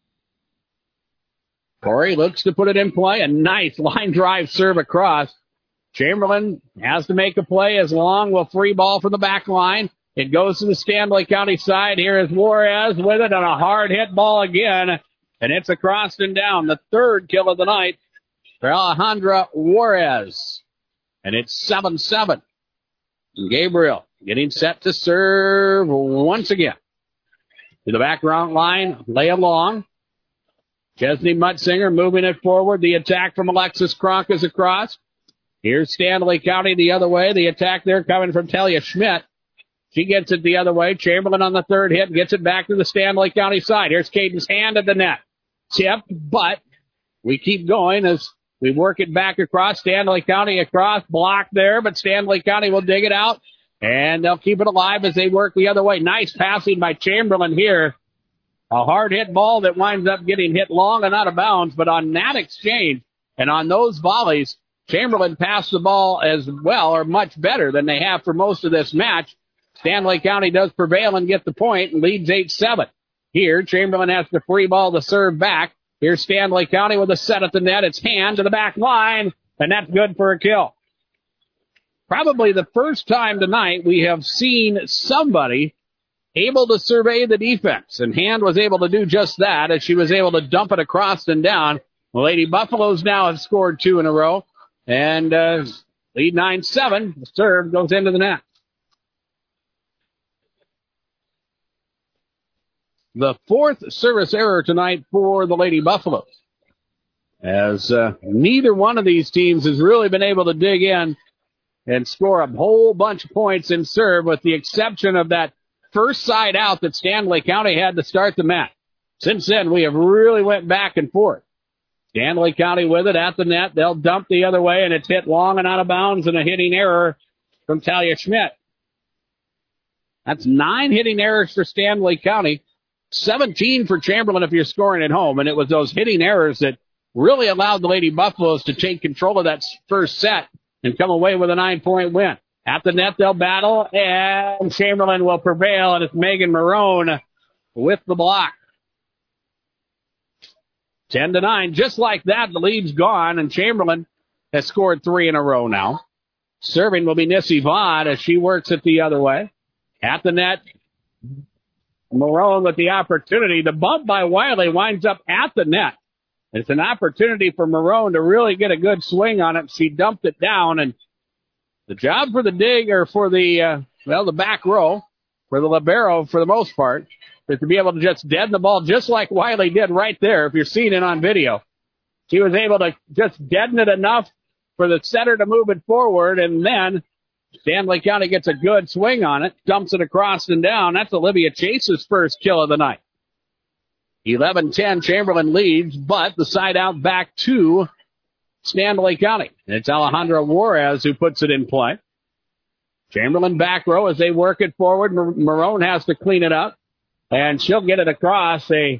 Corey looks to put it in play. A nice line drive serve across. Chamberlain has to make a play as Long will free ball from the back line. It goes to the Stanley County side. Here is Juarez with it on a hard hit ball again. And it's across and down. The third kill of the night for Alejandra Juarez. And it's seven seven. Gabriel getting set to serve once again. To the background line, lay along. Chesney Mutzinger moving it forward. The attack from Alexis Kronk is across. Here's Stanley County the other way. The attack there coming from Talia Schmidt. She gets it the other way. Chamberlain on the third hit gets it back to the Stanley County side. Here's Caden's Hand at the net. Tipped, but we keep going as we work it back across. Stanley County across, blocked there, but Stanley County will dig it out, and they'll keep it alive as they work the other way. Nice passing by Chamberlain here. A hard hit ball that winds up getting hit long and out of bounds, but on that exchange and on those volleys, Chamberlain passed the ball as well or much better than they have for most of this match. Stanley County does prevail and get the point and leads eight seven. Here, Chamberlain has to free ball to serve back. Here's Stanley County with a set at the net. It's Hand to the back line, and that's good for a kill. Probably the first time tonight we have seen somebody able to survey the defense, and Hand was able to do just that as she was able to dump it across and down. The Lady Buffaloes now have scored two in a row, and uh, lead nine seven. The serve goes into the net. The fourth service error tonight for the Lady Buffaloes, as uh, neither one of these teams has really been able to dig in and score a whole bunch of points in serve, with the exception of that first side out that Stanley County had to start the match. Since then, we have really went back and forth. Stanley County with it at the net. They'll dump the other way, and it's hit long and out of bounds, and a hitting error from Talia Schmidt. That's nine hitting errors for Stanley County. seventeen for Chamberlain if you're scoring at home, and it was those hitting errors that really allowed the Lady Buffaloes to take control of that first set and come away with a nine-point win. At the net, they'll battle, and Chamberlain will prevail, and it's Megan Marone with the block. ten to nine, just like that, the lead's gone, and Chamberlain has scored three in a row now. Serving will be Nissy Vaught as she works it the other way. At the net, Marone with the opportunity. The bump by Wiley winds up at the net. It's an opportunity for Marone to really get a good swing on it. She dumped it down, and the job for the dig, or for the, uh, well, the back row, for the libero for the most part, is to be able to just deaden the ball just like Wiley did right there, if you're seeing it on video. She was able to just deaden it enough for the setter to move it forward, and then Stanley County gets a good swing on it, dumps it across and down. That's Olivia Chase's first kill of the night. eleven ten, Chamberlain leads, but the side out back to Stanley County. And it's Alejandra Juarez who puts it in play. Chamberlain back row as they work it forward. Marone has to clean it up, and she'll get it across. A,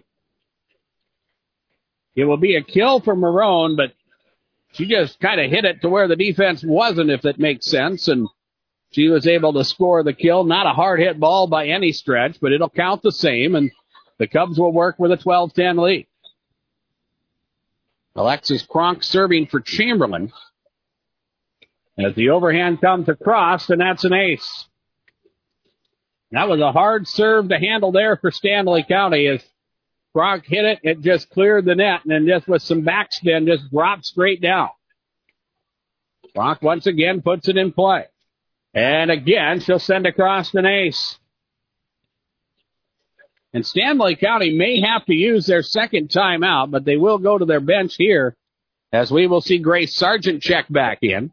it will be a kill for Marone, but she just kind of hit it to where the defense wasn't, if that makes sense, and she was able to score the kill. Not a hard hit ball by any stretch, but it'll count the same, and the Cubs will work with a twelve ten lead. Alexis Kronk serving for Chamberlain. As the overhand comes across, and that's an ace. That was a hard serve to handle there for Stanley County. As Kronk hit it, it just cleared the net, and then just with some backspin, just dropped straight down. Kronk once again puts it in play. And again, she'll send across an ace. And Stanley County may have to use their second timeout, but they will go to their bench here, as we will see Grace Sargent check back in.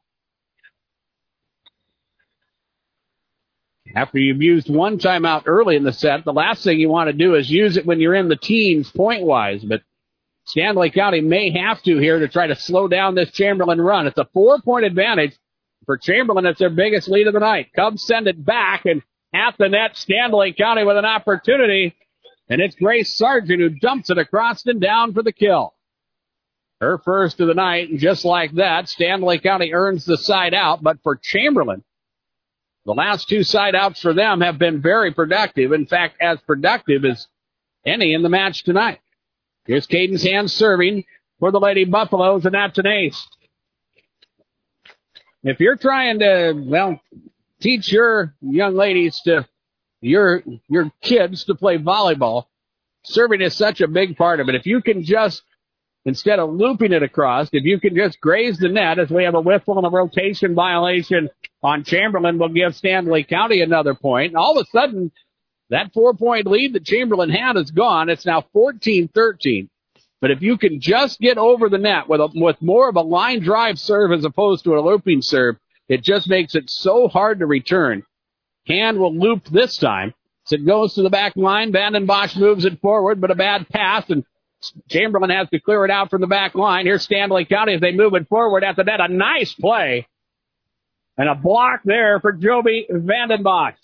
After you've used one timeout early in the set, the last thing you want to do is use it when you're in the teens point-wise. But Stanley County may have to here to try to slow down this Chamberlain run. It's a four-point advantage for Chamberlain. It's their biggest lead of the night. Cubs send it back, and at the net, Stanley County with an opportunity. And it's Grace Sargent who dumps it across and down for the kill. Her first of the night, and just like that, Stanley County earns the side out. But for Chamberlain, the last two side outs for them have been very productive. In fact, as productive as any in the match tonight. Here's Cadence Hands serving for the Lady Buffaloes, and that's an ace. If you're trying to, well, teach your young ladies to, your, your kids to play volleyball, serving is such a big part of it. If you can just, instead of looping it across, if you can just graze the net, as we have a whistle and a rotation violation on Chamberlain, will give Stanley County another point. And all of a sudden, that four-point lead that Chamberlain had is gone. It's now fourteen thirteen. But if you can just get over the net with a, with more of a line drive serve as opposed to a looping serve, it just makes it so hard to return. Hand will loop this time. So it goes to the back line. Vanden Bosch moves it forward, but a bad pass, and Chamberlain has to clear it out from the back line. Here's Stanley County as they move it forward at the net. A nice play. And a block there for Joby Vanden Bosch.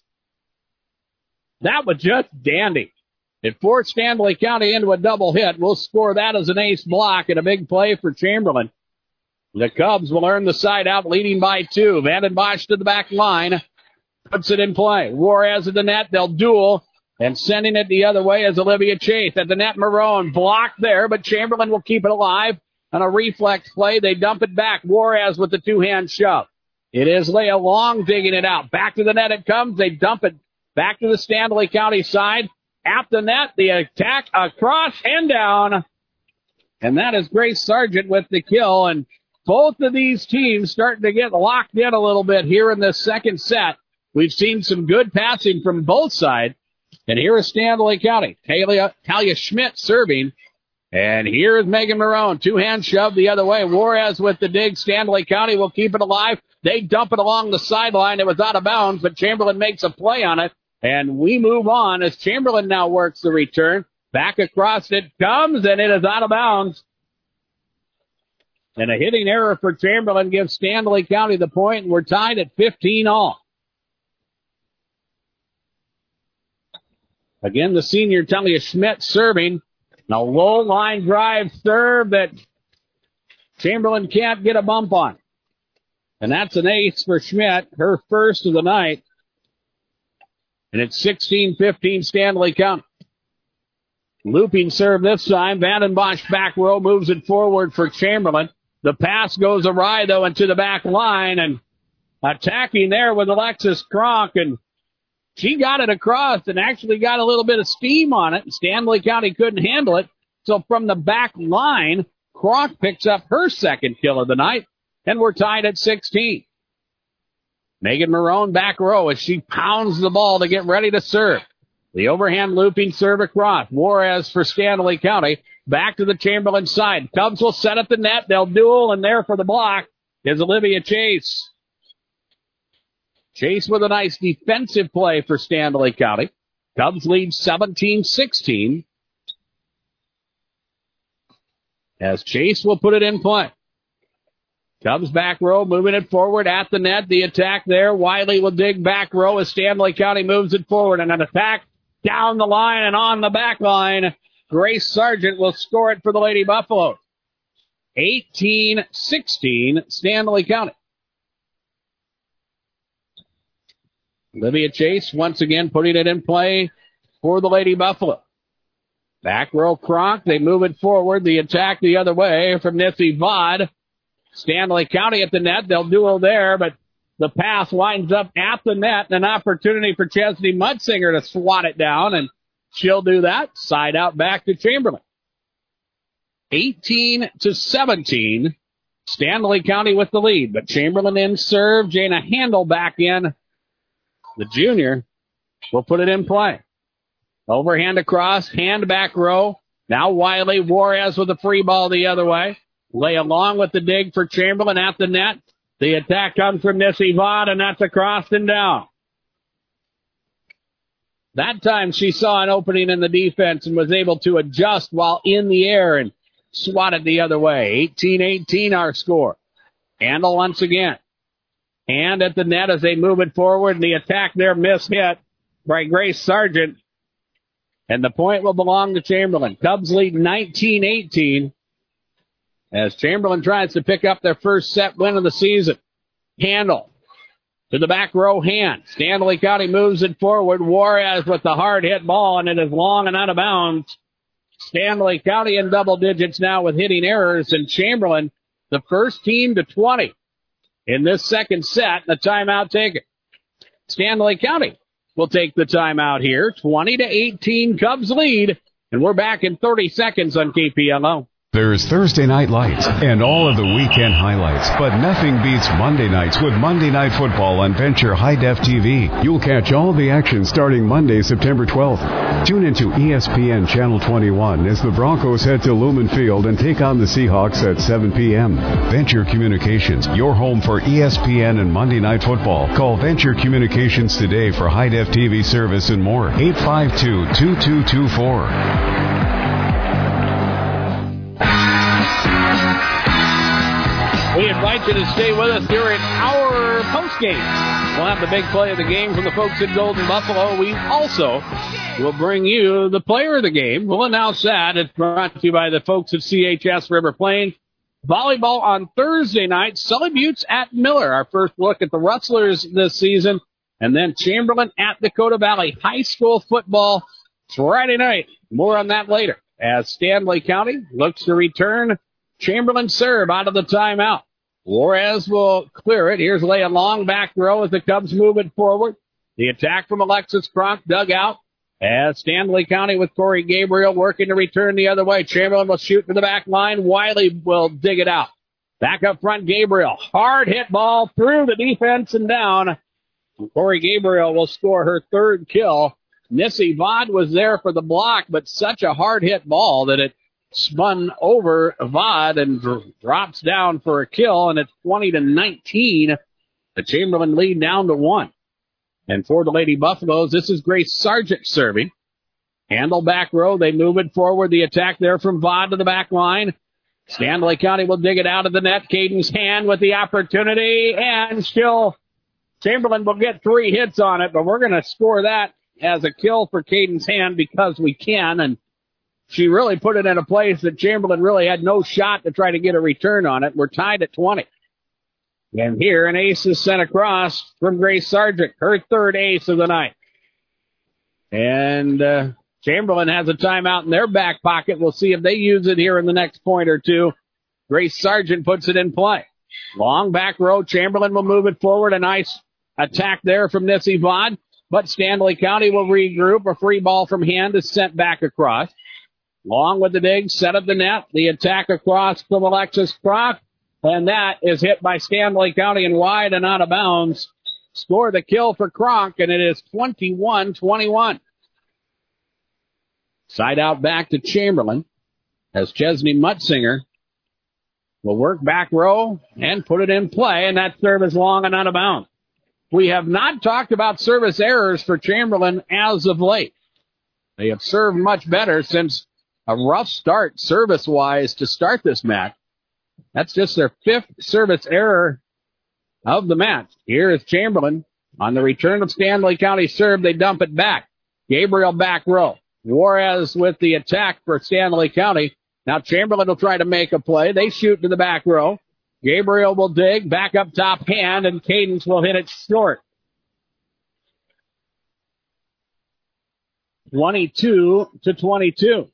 That was just dandy. It forced Stanley County into a double hit. We'll score that as an ace block and a big play for Chamberlain. The Cubs will earn the side out, leading by two. Vanden Bosch to the back line. Puts it in play. Juarez at the net. They'll duel. And sending it the other way is Olivia Chase. At the net, Marone blocked there, but Chamberlain will keep it alive. On a reflex play, they dump it back. Juarez with the two-hand shove. It is Leah Long digging it out. Back to the net it comes. They dump it back to the Stanley County side. At the net, the attack across and down. And that is Grace Sargent with the kill. And both of these teams starting to get locked in a little bit here in this second set. We've seen some good passing from both sides. And here is Stanley County. Talia, Talia Schmidt serving. And here is Megan Marone. Two-hand shove the other way. Juarez with the dig. Stanley County will keep it alive. They dump it along the sideline. It was out of bounds, but Chamberlain makes a play on it. And we move on as Chamberlain now works the return. Back across it comes, and it is out of bounds. And a hitting error for Chamberlain gives Stanley County the point, and we're tied at fifteen all. Again, the senior Talia Schmidt serving. A low line drive serve that Chamberlain can't get a bump on. And that's an ace for Schmidt, her first of the night. And it's sixteen fifteen Stanley County. Looping serve this time. Vanden Bosch back row moves it forward for Chamberlain. The pass goes awry, though, into the back line. And attacking there with Alexis Kronk. And She got it across and actually got a little bit of steam on it. Stanley County couldn't handle it. So from the back line, Kronk picks up her second kill of the night, and we're tied at sixteen. Megan Marone back row as she pounds the ball to get ready to serve. The overhand looping serve across. Juarez for Stanley County. Back to the Chamberlain side. Cubs will set up the net. They'll duel, and there for the block is Olivia Chase. Chase with a nice defensive play for Stanley County. Cubs lead seventeen sixteen. As Chase will put it in play. Cubs back row moving it forward at the net. The attack there. Wiley will dig back row as Stanley County moves it forward. And an attack down the line and on the back line. Grace Sargent will score it for the Lady Buffalo. eighteen sixteen, Stanley County. Olivia Chase once again putting it in play for the Lady Buffalo. Back row Kronk. They move it forward. The attack the other way from Nissy Vaught. Stanley County at the net. They'll duel there, but the pass winds up at the net and an opportunity for Chesney Mudsinger to swat it down, and she'll do that. Side out back to Chamberlain. eighteen to seventeen. Stanley County with the lead, but Chamberlain in serve. Jana Handel back in. The junior will put it in play. Overhand across, hand back row. Now Wiley Juarez with a free ball the other way. Lay along with the dig for Chamberlain at the net. The attack comes from Nissy Vaught, and that's across and down. That time she saw an opening in the defense and was able to adjust while in the air and swatted the other way. eighteen eighteen our score. Handle once again. And at the net as they move it forward, and the attack there missed hit by Grace Sargent. And the point will belong to Chamberlain. Cubs lead nineteen eighteen as Chamberlain tries to pick up their first set win of the season. Handle to the back row hand. Stanley County moves it forward. Juarez with the hard hit ball, and it is long and out of bounds. Stanley County in double digits now with hitting errors, and Chamberlain the first team to twenty in this second set. The timeout taken. Stanley County will take the timeout here. twenty to eighteen Cubs lead, and we're back in thirty seconds on K P L O. There's Thursday Night Lights and all of the weekend highlights, but nothing beats Monday nights with Monday Night Football on Venture High Def T V. You'll catch all the action starting Monday, September twelfth. Tune into E S P N Channel twenty-one as the Broncos head to Lumen Field and take on the Seahawks at seven p.m. Venture Communications, your home for E S P N and Monday Night Football. Call Venture Communications today for High Def T V service and more. eight five two, two two two four. We invite you to stay with us during our postgame. We'll have the big play of the game from the folks at Golden Buffalo. We also will bring you the player of the game. We'll announce that. It's brought to you by the folks at C H S River Plains. Volleyball on Thursday night. Sully Buttes at Miller. Our first look at the Rustlers this season. And then Chamberlain at Dakota Valley. High school football Friday night. More on that later. As Stanley County looks to return Chamberlain serve out of the timeout. Juarez will clear it. Here's Leia Long back row as the Cubs move it forward. The attack from Alexis Kronk dug out as Stanley County with Corey Gabriel working to return the other way. Chamberlain will shoot to the back line. Wiley will dig it out. Back up front, Gabriel. Hard hit ball through the defense and down. Corey Gabriel will score her third kill. Nissy Vaught was there for the block, but such a hard hit ball that it spun over Vaught and dr- drops down for a kill, and it's twenty to nineteen. The Chamberlain lead down to one. And for the Lady Buffaloes, this is Grace Sargent serving. Handle back row. They move it forward. The attack there from Vaught to the back line. Stanley County will dig it out of the net. Caden's Hand with the opportunity, and still Chamberlain will get three hits on it, but we're going to score that as a kill for Caden's Hand because we can, and she really put it in a place that Chamberlain really had no shot to try to get a return on it. We're tied at twenty. And here an ace is sent across from Grace Sargent, her third ace of the night. And uh, Chamberlain has a timeout in their back pocket. We'll see if they use it here in the next point or two. Grace Sargent puts it in play. Long back row. Chamberlain will move it forward. A nice attack there from Nissy Vaught. but Stanley County will regroup. A free ball from Hand is sent back across. Long with the dig, set of the net. The attack across from Alexis Croft, and that is hit by Stanley County and wide and out of bounds. Score the kill for Kronk, and it is twenty-one twenty-one. Side out back to Chamberlain as Chesney Mutzinger will work back row and put it in play, and that serve is long and out of bounds. We have not talked about service errors for Chamberlain as of late. They have served much better since a rough start service-wise to start this match. That's just their fifth service error of the match. Here is Chamberlain. On the return of Stanley County serve, they dump it back. Gabriel back row. Juarez with the attack for Stanley County. Now Chamberlain will try to make a play. They shoot to the back row. Gabriel will dig. Back up top Hand, and Cadence will hit it short. twenty-two to twenty-two.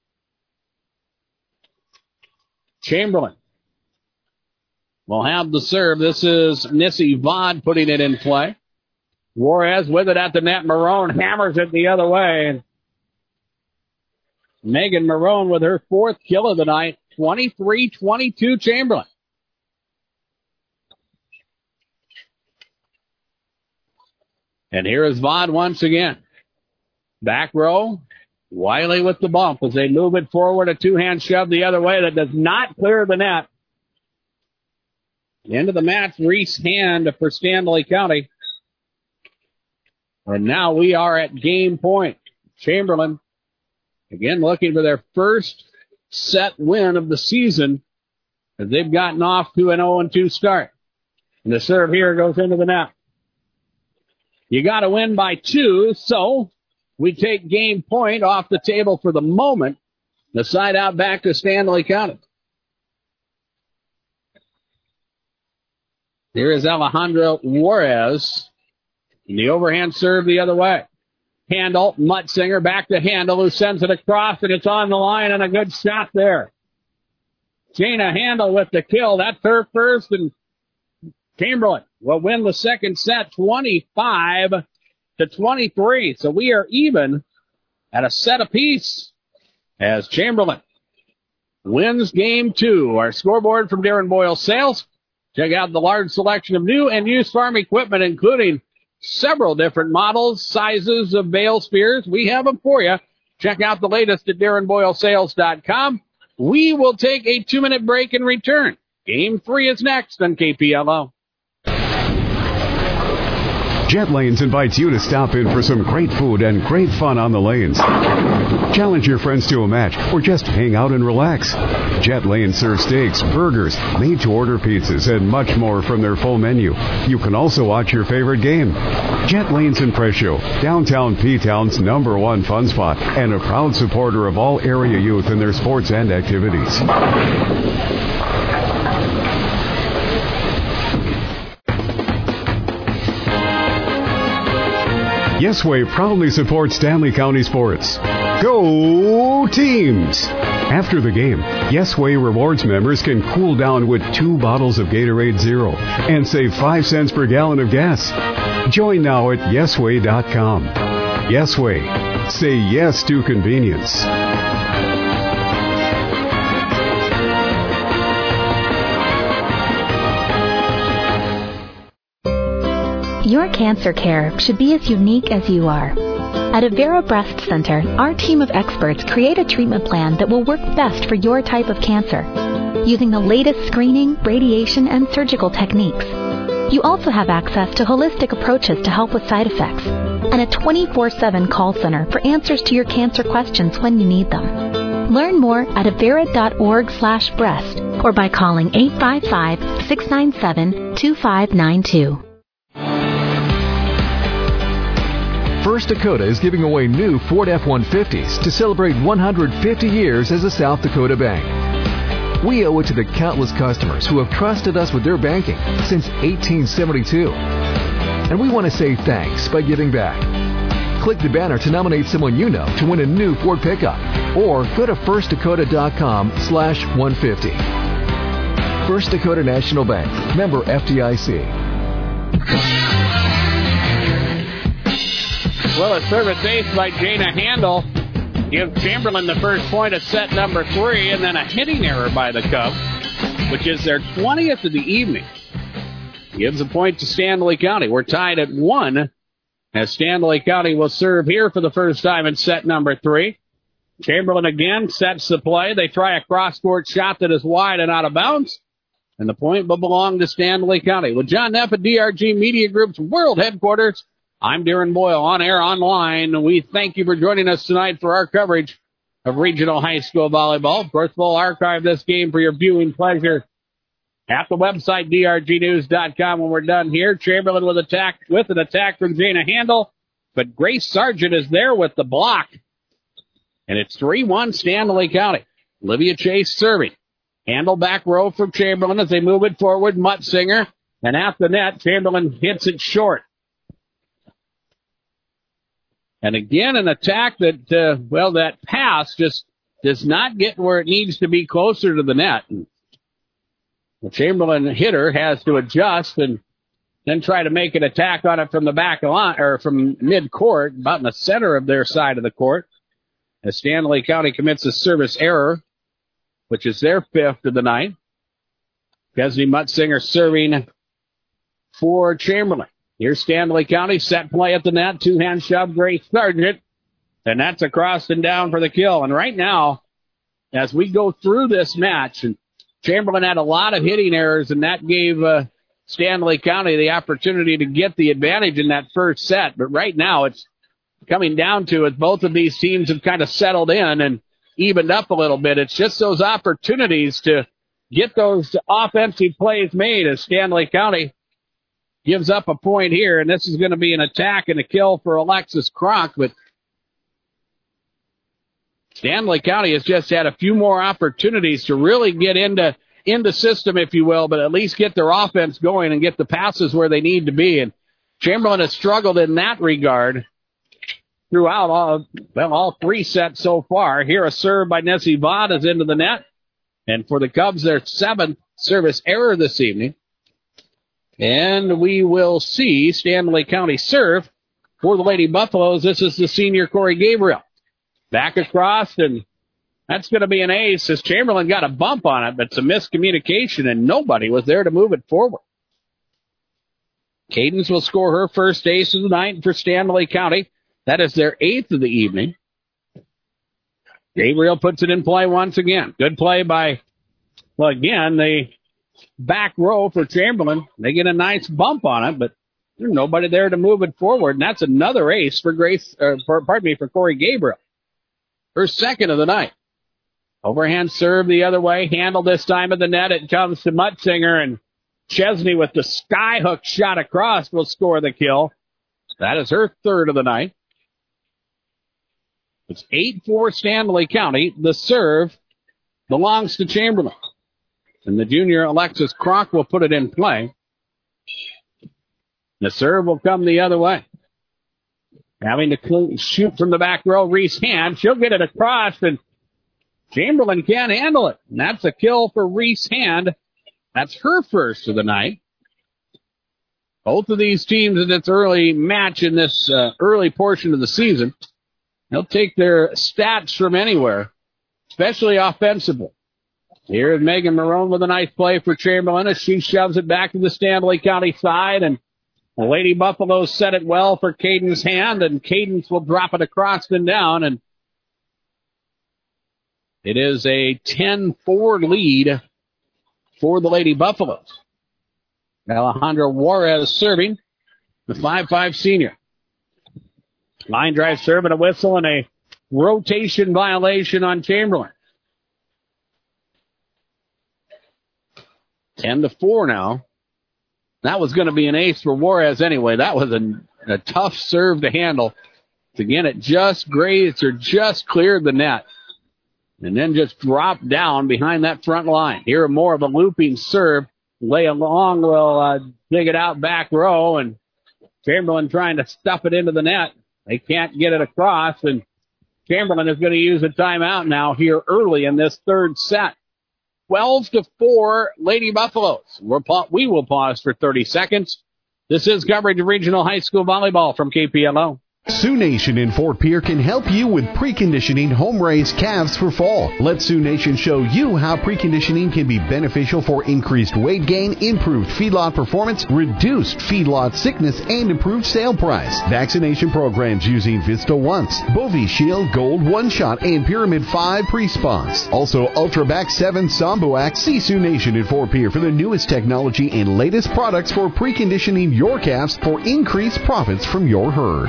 Chamberlain will have the serve. This is Nissy Vaughn putting it in play. Juarez with it at the net. Marone hammers it the other way. And Megan Marone with her fourth kill of the night. twenty-three twenty-two Chamberlain. And here is Vaughn once again. Back row. Wiley with the bump as they move it forward. A two-hand shove the other way that does not clear the net. The end of the match, Reese Hand for Stanley County. And now we are at game point. Chamberlain, again, looking for their first set win of the season as they've gotten off to an oh and two start. And the serve here goes into the net. You got to win by two, so we take game point off the table for the moment. The side out back to Stanley County. Here is Alejandra Juarez. And the overhand serve the other way. Handel, Mutzinger back to Handel, who sends it across, and it's on the line, and a good shot there. Jana Handel with the kill. That's her first, and Chamberlain will win the second set twenty-five to twenty-three. So we are even at a set apiece as Chamberlain wins game two. Our scoreboard from Darren Boyle Sales. Check out the large selection of new and used farm equipment, including several different models, sizes of bale spears. We have them for you. Check out the latest at Darren Boyle Sales dot com. We will take a two-minute break and return. Game three is next on K P L O. Jet Lanes invites you to stop in for some great food and great fun on the lanes. Challenge your friends to a match or just hang out and relax. Jet Lanes serves steaks, burgers, made-to-order pizzas, and much more from their full menu. You can also watch your favorite game. Jet Lanes in Presho, downtown P-Town's number one fun spot, and a proud supporter of all area youth in their sports and activities. Yesway proudly supports Stanley County sports. Go Teams! After the game, Yesway Rewards members can cool down with two bottles of Gatorade Zero and save five cents per gallon of gas. Join now at Yesway dot com. Yesway. Say yes to convenience. Your cancer care should be as unique as you are. At Avera Breast Center, our team of experts create a treatment plan that will work best for your type of cancer, using the latest screening, radiation, and surgical techniques. You also have access to holistic approaches to help with side effects, and a twenty-four seven call center for answers to your cancer questions when you need them. Learn more at avera dot org slash breast or by calling eight five five, six nine seven, two five nine two. First Dakota is giving away new Ford F one fifties to celebrate one hundred fifty years as a South Dakota bank. We owe it to the countless customers who have trusted us with their banking since eighteen seventy-two. And we want to say thanks by giving back. Click the banner to nominate someone you know to win a new Ford pickup, or go to first dakota dot com slash one fifty. First Dakota National Bank, member F D I C. Well, a service ace by Jana Handel gives Chamberlain the first point of set number three, and then a hitting error by the Cubs, which is their twentieth of the evening. Gives a point to Stanley County. We're tied at one as Stanley County will serve here for the first time in set number three. Chamberlain again sets the play. They try a cross-court shot that is wide and out of bounds, and the point will belong to Stanley County. With John Neff at D R G Media Group's world headquarters, I'm Darren Boyle, on air, online. We thank you for joining us tonight for our coverage of regional high school volleyball. Of course, we'll archive this game for your viewing pleasure at the website, D R G news dot com, when we're done here. Chamberlain with attack with an attack from Jana Handel, but Grace Sargent is there with the block. And it's three one Stanley County. Olivia Chase serving. Handle back row from Chamberlain as they move it forward. Mutzinger. And at the net, Chamberlain hits it short. And again, an attack that, uh, well, that pass just does not get where it needs to be closer to the net. The Chamberlain hitter has to adjust and then try to make an attack on it from the back line, or from mid-court, about in the center of their side of the court. As Stanley County commits a service error, which is their fifth of the night. Kesney Mutzinger serving for Chamberlain. Here's Stanley County, set play at the net, two-hand shove, Grace Sargent, and that's across and down for the kill. And right now, as we go through this match, and Chamberlain had a lot of hitting errors, and that gave uh, Stanley County the opportunity to get the advantage in that first set. But right now, it's coming down to it, both of these teams have kind of settled in and evened up a little bit. It's just those opportunities to get those offensive plays made as Stanley County gives up a point here, and this is going to be an attack and a kill for Alexis Kronk, but Stanley County has just had a few more opportunities to really get into in the system, if you will, but at least get their offense going and get the passes where they need to be. And Chamberlain has struggled in that regard throughout all, well, all three sets so far. Here a serve by Nessie Vaught is into the net. And for the Cubs, their seventh service error this evening. And we will see Stanley County serve for the Lady Buffaloes. This is the senior Corey Gabriel. Back across, and that's going to be an ace as Chamberlain got a bump on it, but it's a miscommunication, and nobody was there to move it forward. Cadence will score her first ace of the night for Stanley County. That is their eighth of the evening. Gabriel puts it in play once again. Good play by, well, again, the back row for Chamberlain. They get a nice bump on it, but there's nobody there to move it forward, and that's another ace for Grace, or for, pardon me, for Corey Gabriel. Her second of the night. Overhand serve the other way. Handle this time at the net. It comes to Mutzinger, and Chesney with the skyhook shot across will score the kill. That is her third of the night. It's eight four Stanley County. The serve belongs to Chamberlain. And the junior Alexis Kronk will put it in play. The serve will come the other way. Having to shoot from the back row, Reese Hand. She'll get it across, and Chamberlain can't handle it. And that's a kill for Reese Hand. That's her first of the night. Both of these teams in this early match in this uh, early portion of the season, they'll take their stats from anywhere, especially offensively. Here is Megan Marone with a nice play for Chamberlain as she shoves it back to the Stanley County side, and the Lady Buffaloes set it well for Cadence Hand, and Cadence will drop it across and down, and it is a ten four lead for the Lady Buffaloes. Alejandra Juarez serving, the five five senior. Line drive serve and a whistle and a rotation violation on Chamberlain. ten to four now. That was going to be an ace for Juarez anyway. That was a, a tough serve to handle. Again, it just grazed or just cleared the net. And then just dropped down behind that front line. Here more of a looping serve. Lay along will uh, dig it out back row. And Chamberlain trying to stuff it into the net. They can't get it across. And Chamberlain is going to use a timeout now here early in this third set. twelve to four, Lady Buffaloes. We're pa- we will pause for thirty seconds. This is coverage of regional high school volleyball from K P L O. Sioux Nation in Fort Pierre can help you with preconditioning home-raised calves for fall. Let Sioux Nation show you how preconditioning can be beneficial for increased weight gain, improved feedlot performance, reduced feedlot sickness, and improved sale price. Vaccination programs using Vista Once, Bovi Shield Gold One Shot, and Pyramid five Pre-Spawns. Also, Ultrabac seven Sambuac. See Sioux Nation in Fort Pierre for the newest technology and latest products for preconditioning your calves for increased profits from your herd.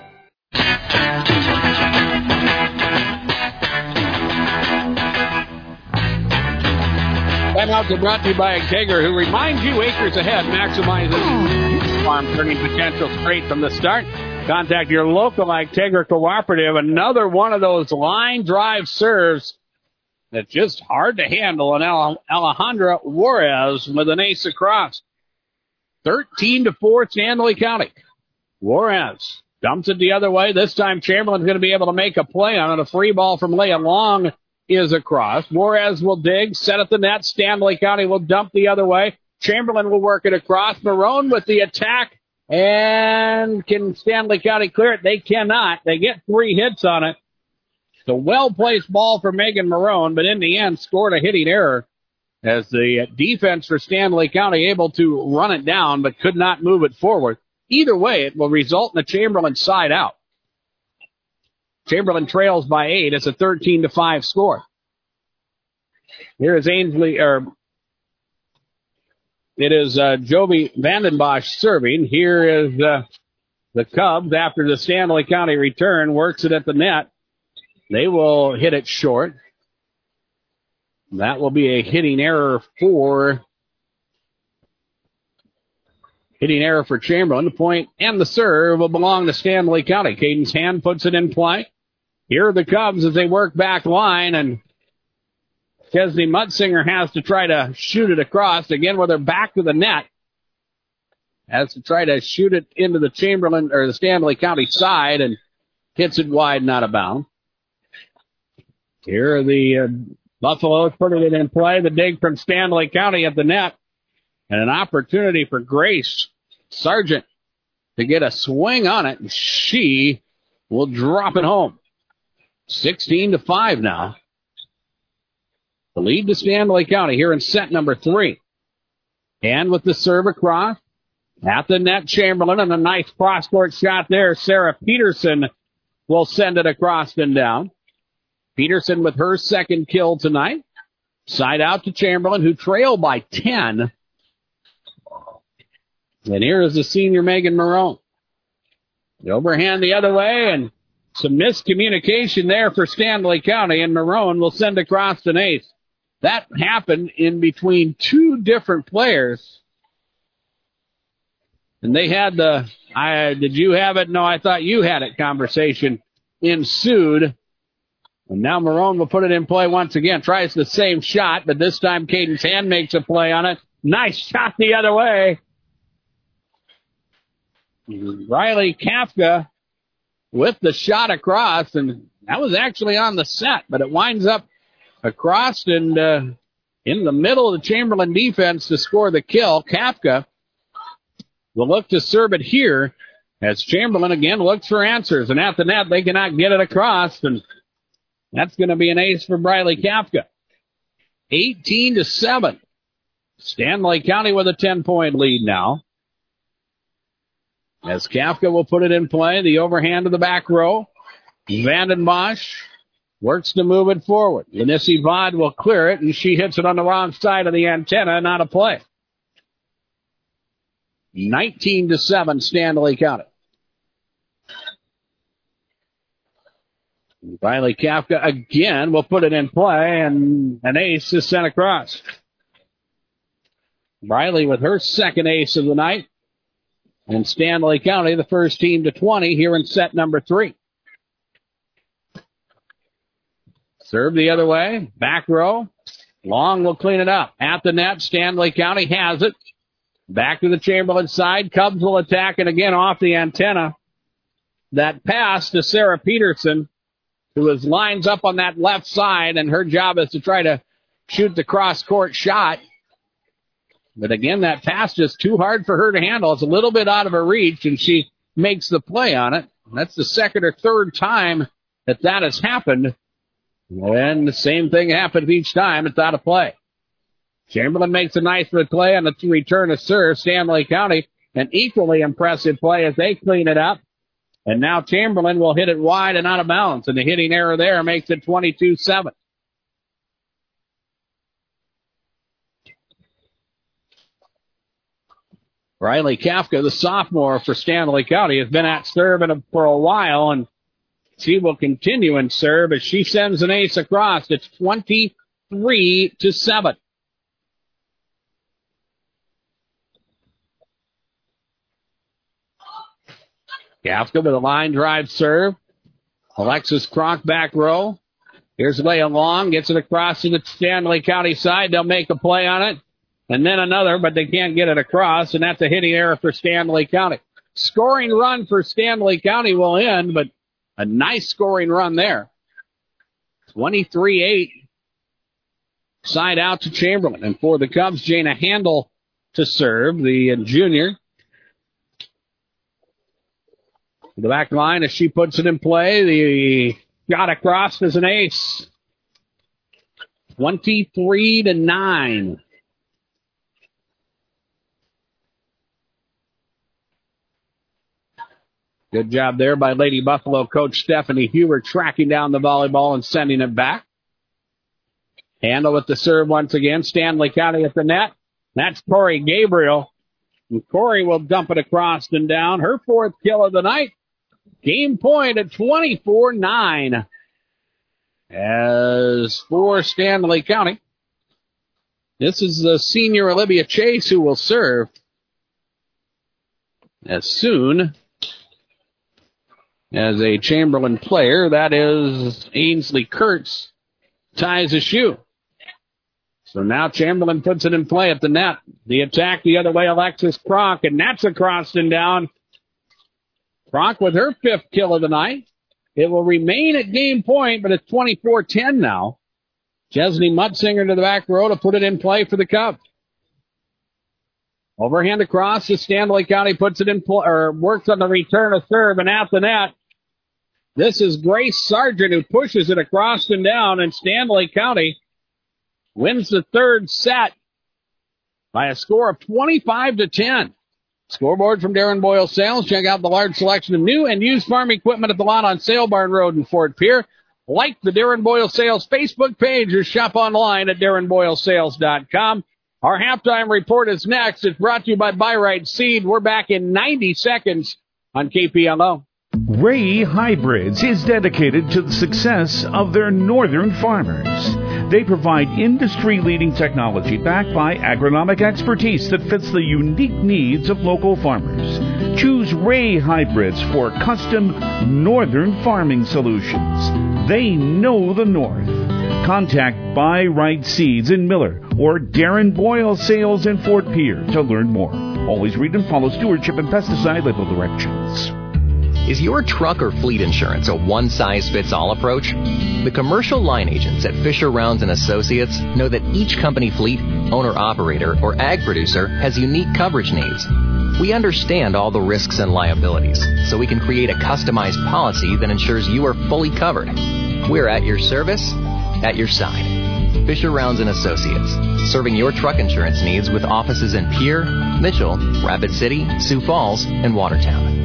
Timeouts are brought to you by Integra, who reminds you acres ahead maximizes farm turning potential straight from the start. Contact your local Integra cooperative. Another one of those line drive serves that's just hard to handle. And Alejandra Juarez with an ace across. thirteen to four, Stanley County. Juarez dumps it the other way. This time Chamberlain's going to be able to make a play on it. A free ball from Leah Long is across. Juarez will dig, set at the net. Stanley County will dump the other way. Chamberlain will work it across. Marone with the attack. And can Stanley County clear it? They cannot. They get three hits on it. It's a well-placed ball for Megan Marone, but in the end scored a hitting error as the defense for Stanley County able to run it down but could not move it forward. Either way, it will result in a Chamberlain side out. Chamberlain trails by eight. It's a thirteen to five score. Here is Ainsley, or it is uh, Jovi Vandenbosch serving. Here is uh, the Cubs after the Stanley County return. Works it at the net. They will hit it short. That will be a hitting error for hitting error for Chamberlain. The point and the serve will belong to Stanley County. Caden's hand puts it in play. Here are the Cubs as they work back line, and Chesney Mutzinger has to try to shoot it across. Again, with her back to the net, has to try to shoot it into the Chamberlain or the Stanley County side and hits it wide and out of bounds. Here are the uh, Buffaloes putting it in play. The dig from Stanley County at the net, and an opportunity for Grace Sargent to get a swing on it, and she will drop it home. sixteen to five now. The lead to Stanley County here in set number three. And with the serve across, at the net, Chamberlain, and a nice cross-court shot there. Sarah Peterson will send it across and down. Peterson with her second kill tonight. Side out to Chamberlain, who trail by ten. And here is the senior Megan Marone. The overhand the other way, and some miscommunication there for Stanley County, and Marone will send across an ace. That happened in between two different players. And they had the, I, did you have it? No, I thought you had it conversation ensued. And now Marone will put it in play once again. Tries the same shot, but this time Caden's hand makes a play on it. Nice shot the other way. Riley Kafka with the shot across, and that was actually on the set, but it winds up across and uh, in the middle of the Chamberlain defense to score the kill. Kafka will look to serve it here as Chamberlain again looks for answers, and at the net they cannot get it across, and that's going to be an ace for Riley Kafka. eighteen to seven. Stanley County with a ten-point lead now. As Kafka will put it in play, the overhand to the back row. Vandenbosch works to move it forward. Lanissi Vod will clear it, and she hits it on the wrong side of the antenna, not a play. nineteen to seven, Stanley County. Riley Kafka again will put it in play, and an ace is sent across. Riley with her second ace of the night. And Stanley County, the first team to twenty here in set number three. Serve the other way. Back row. Long will clean it up. At the net, Stanley County has it. Back to the Chamberlain side. Cubs will attack, and again off the antenna. That pass to Sarah Peterson, who is lines up on that left side, and her job is to try to shoot the cross-court shot. But again, that pass just too hard for her to handle. It's a little bit out of her reach, and she makes the play on it. That's the second or third time that that has happened. And the same thing happens each time. It's out of play. Chamberlain makes a nice play on the return to serve. Stanley County, an equally impressive play as they clean it up. And now Chamberlain will hit it wide and out of bounds. And the hitting error there makes it twenty-two seven. Riley Kafka, the sophomore for Stanley County, has been at serve for a while, and she will continue in serve as she sends an ace across. It's twenty-three to seven. Kafka with a line drive serve. Alexis Kronk back row. Here's Leia Long, gets it across to the Stanley County side. They'll make a play on it. And then another, but they can't get it across, and that's a hitting error for Stanley County. Scoring run for Stanley County will end, but a nice scoring run there. twenty-three eight. Side out to Chamberlain. And for the Cubs, Jana Handel to serve, the junior. The back line as she puts it in play. The shot across is an ace. twenty-three to nine. Good job there by Lady Buffalo coach Stephanie Huber tracking down the volleyball and sending it back. Handle with the serve once again. Stanley County at the net. That's Corey Gabriel. And Corey will dump it across and down. Her fourth kill of the night. Game point at twenty-four nine. As for Stanley County, this is the senior Olivia Chase who will serve as soon as a Chamberlain player. That is Ainsley Kurtz ties a shoe. So now Chamberlain puts it in play at the net. The attack the other way, Alexis Kronk, and that's across and down. Kronk with her fifth kill of the night. It will remain at game point, but it's twenty-four ten now. Chesney Mutzinger to the back row to put it in play for the Cubs. Overhand across to Stanley County, puts it in play, or works on the return of serve, and at the net. This is Grace Sargent who pushes it across and down, and Stanley County wins the third set by a score of twenty-five to ten. Scoreboard from Darren Boyle Sales. Check out the large selection of new and used farm equipment at the lot on Sale Barn Road in Fort Pierre. Like the Darren Boyle Sales Facebook page or shop online at darren boyle sales dot com. Our halftime report is next. It's brought to you by Buy Right Seed. We're back in ninety seconds on K P L O. Ray Hybrids is dedicated to the success of their northern farmers. They provide industry-leading technology backed by agronomic expertise that fits the unique needs of local farmers. Choose Ray Hybrids for custom northern farming solutions. They know the North. Contact Buy Right Seeds in Miller or Darren Boyle Sales in Fort Pierre to learn more. Always read and follow stewardship and pesticide label directions. Is your truck or fleet insurance a one-size-fits-all approach? The commercial line agents at Fisher Rounds and Associates know that each company fleet, owner-operator, or ag producer has unique coverage needs. We understand all the risks and liabilities, so we can create a customized policy that ensures you are fully covered. We're at your service, at your side. Fisher Rounds and Associates, serving your truck insurance needs with offices in Pierre, Mitchell, Rapid City, Sioux Falls, and Watertown.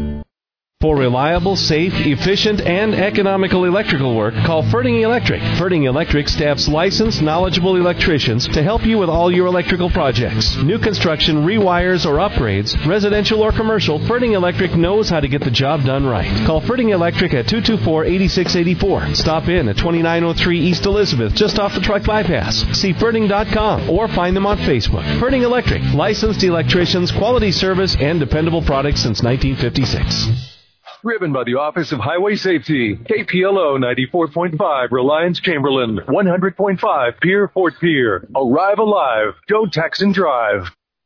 For reliable, safe, efficient, and economical electrical work, call Ferding Electric. Ferding Electric staffs licensed, knowledgeable electricians to help you with all your electrical projects. New construction, rewires, or upgrades, residential or commercial, Ferding Electric knows how to get the job done right. Call Ferding Electric at two two four, eight six eight four. Stop in at twenty-nine oh three East Elizabeth, just off the truck bypass. See Ferding dot com or find them on Facebook. Ferding Electric, licensed electricians, quality service, and dependable products since nineteen fifty-six. Driven by the Office of Highway Safety. K P L O ninety-four point five, Reliance Chamberlain. one hundred point five, Pierre Fort Pierre. Arrive alive. Go Texan Drive.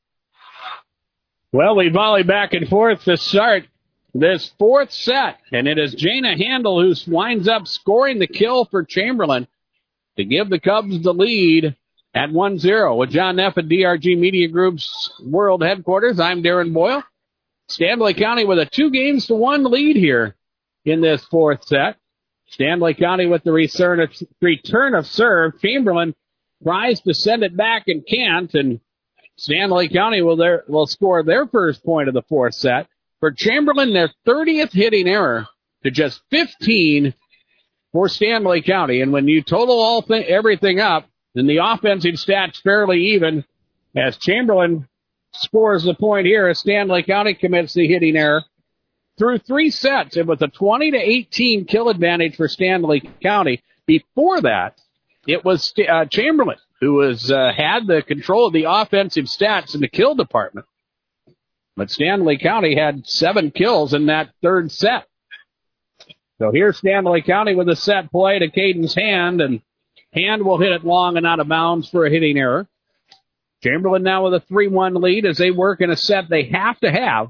Well, we volley back and forth to start this fourth set. And it is Jana Handel who winds up scoring the kill for Chamberlain to give the Cubs the lead at one zero. With John Neff at D R G Media Group's World Headquarters, I'm Darren Boyle. Stanley County with a two games to one lead here in this fourth set. Stanley County with the return of, return of serve. Chamberlain tries to send it back and can't, and Stanley County will their, will score their first point of the fourth set. For Chamberlain, their thirtieth hitting error to just fifteen for Stanley County. And when you total all th- everything up, then the offensive stats fairly even as Chamberlain scores the point here as Stanley County commits the hitting error. Through three sets, it was a twenty to eighteen kill advantage for Stanley County. Before that, it was uh, Chamberlain who was uh, had the control of the offensive stats in the kill department. But Stanley County had seven kills in that third set. So here's Stanley County with a set play to Caden's Hand, and Hand will hit it long and out of bounds for a hitting error. Chamberlain now with a three one lead as they work in a set they have to have.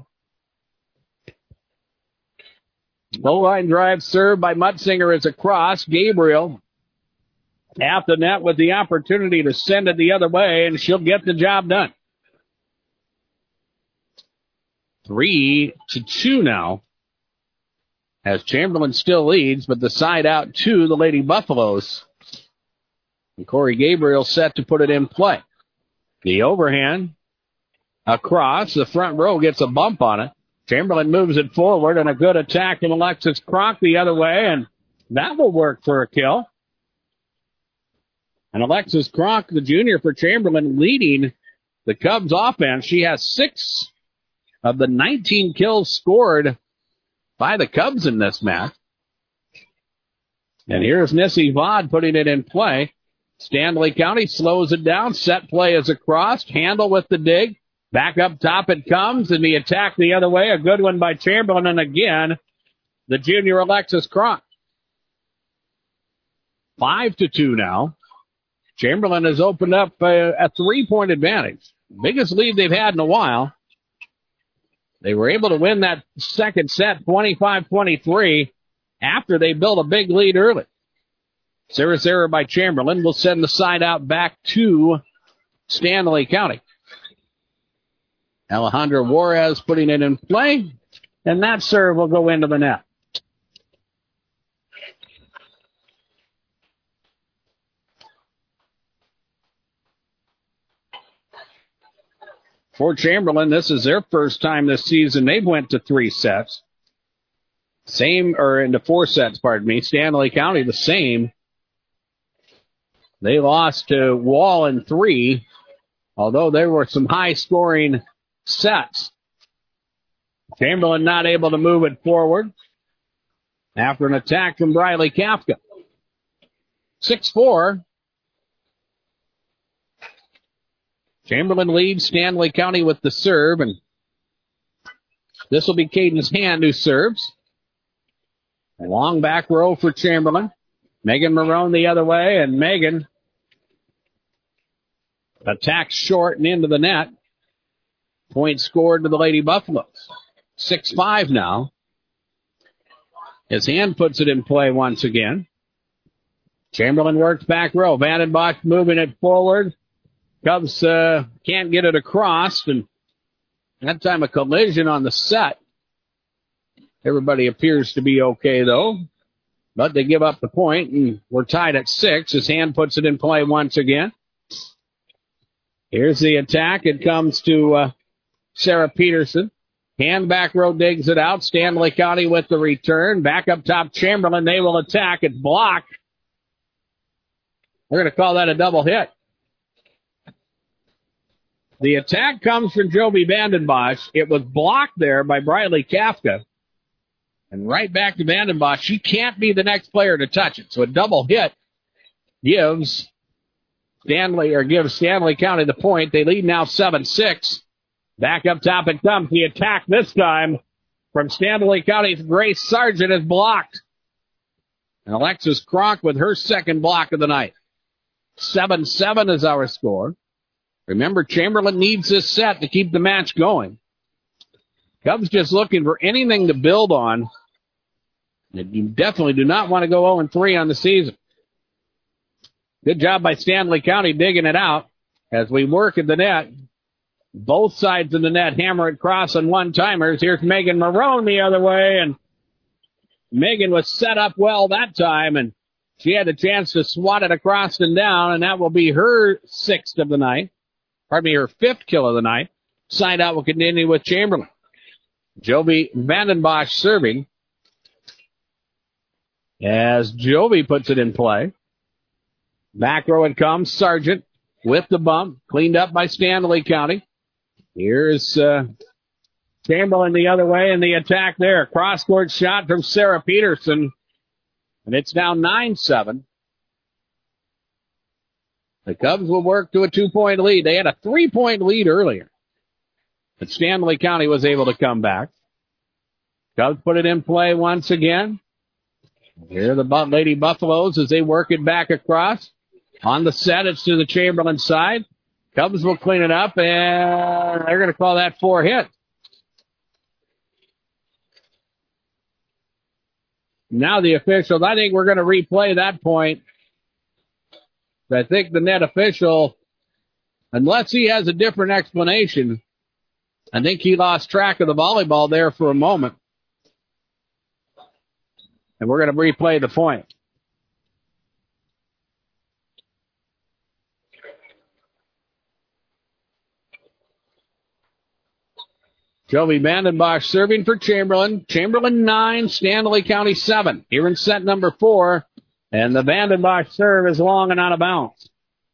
Low line drive served by Mutzinger is across. Gabriel at the net with the opportunity to send it the other way, and she'll get the job done. Three to two now as Chamberlain still leads, but the side out to the Lady Buffaloes. And Corey Gabriel set to put it in play. The overhand across. The front row gets a bump on it. Chamberlain moves it forward, and a good attack from Alexis Kronk the other way, and that will work for a kill. And Alexis Kronk, the junior for Chamberlain, leading the Cubs offense. She has six of the nineteen kills scored by the Cubs in this match. And here's Nissy Vaught putting it in play. Stanley County slows it down. Set play is across. Handle with the dig. Back up top it comes, and the attack the other way. A good one by Chamberlain, and again, the junior Alexis Kronk. Five to two now. Chamberlain has opened up a, a three-point advantage. Biggest lead they've had in a while. They were able to win that second set twenty-five twenty-three after they built a big lead early. Service error by Chamberlain will send the side out back to Stanley County. Alejandra Juarez putting it in play, and that serve will go into the net. For Chamberlain, this is their first time this season. They've went to three sets. Same, or into four sets, pardon me. Stanley County, the same. They lost to Wall in three, although there were some high-scoring sets. Chamberlain not able to move it forward after an attack from Briley Kafka. six four. Chamberlain leads Stanley County with the serve, and this will be Caden's Hand who serves. A long back row for Chamberlain. Megan Marone the other way, and Megan attacks short and into the net. Point scored to the Lady Buffaloes. six five now. His Hand puts it in play once again. Chamberlain works back row. Vandenbosch moving it forward. Cubs uh, can't get it across, and that time a collision on the set. Everybody appears to be okay, though. But they give up the point, and we're tied at six. His Hand puts it in play once again. Here's the attack. It comes to uh, Sarah Peterson. Hand back row digs it out. Stanley County with the return. Back up top, Chamberlain. They will attack. It's blocked. We're going to call that a double hit. The attack comes from Joby Vandenbosch. It was blocked there by Briley Kafka. And right back to Vandenbosch. She can't be the next player to touch it. So a double hit gives Stanley, or gives Stanley County the point. They lead now seven six. Back up top it comes. The attack this time from Stanley County's Grace Sargent is blocked. And Alexis Kronk with her second block of the night. seven seven is our score. Remember, Chamberlain needs this set to keep the match going. Cubs just looking for anything to build on. You definitely do not want to go oh and three on the season. Good job by Stanley County digging it out as we work at the net. Both sides of the net hammer it cross on one-timers. Here's Megan Marone the other way, and Megan was set up well that time, and she had a chance to swat it across and down, and that will be her sixth of the night. Pardon me, her fifth kill of the night. Side out will continue with Chamberlain. Jovi Vandenbosch serving as Jovi puts it in play. Back row it comes. Sargent with the bump. Cleaned up by Stanley County. Here's uh, Chamberlain the other way in the attack there. Cross-court shot from Sarah Peterson. And it's now nine seven. The Cubs will work to a two-point lead. They had a three-point lead earlier. But Stanley County was able to come back. Cubs put it in play once again. Here are the Lady Buffaloes as they work it back across. On the set, it's to the Chamberlain side. Cubs will clean it up, and they're going to call that four hit. Now the officials, I think we're going to replay that point. I think the net official, unless he has a different explanation, I think he lost track of the volleyball there for a moment. And we're going to replay the point. Jovi Vandenbosch serving for Chamberlain. Chamberlain nine, Stanley County seven. Here in set number four. And the Vandenbosch serve is long and out of bounds.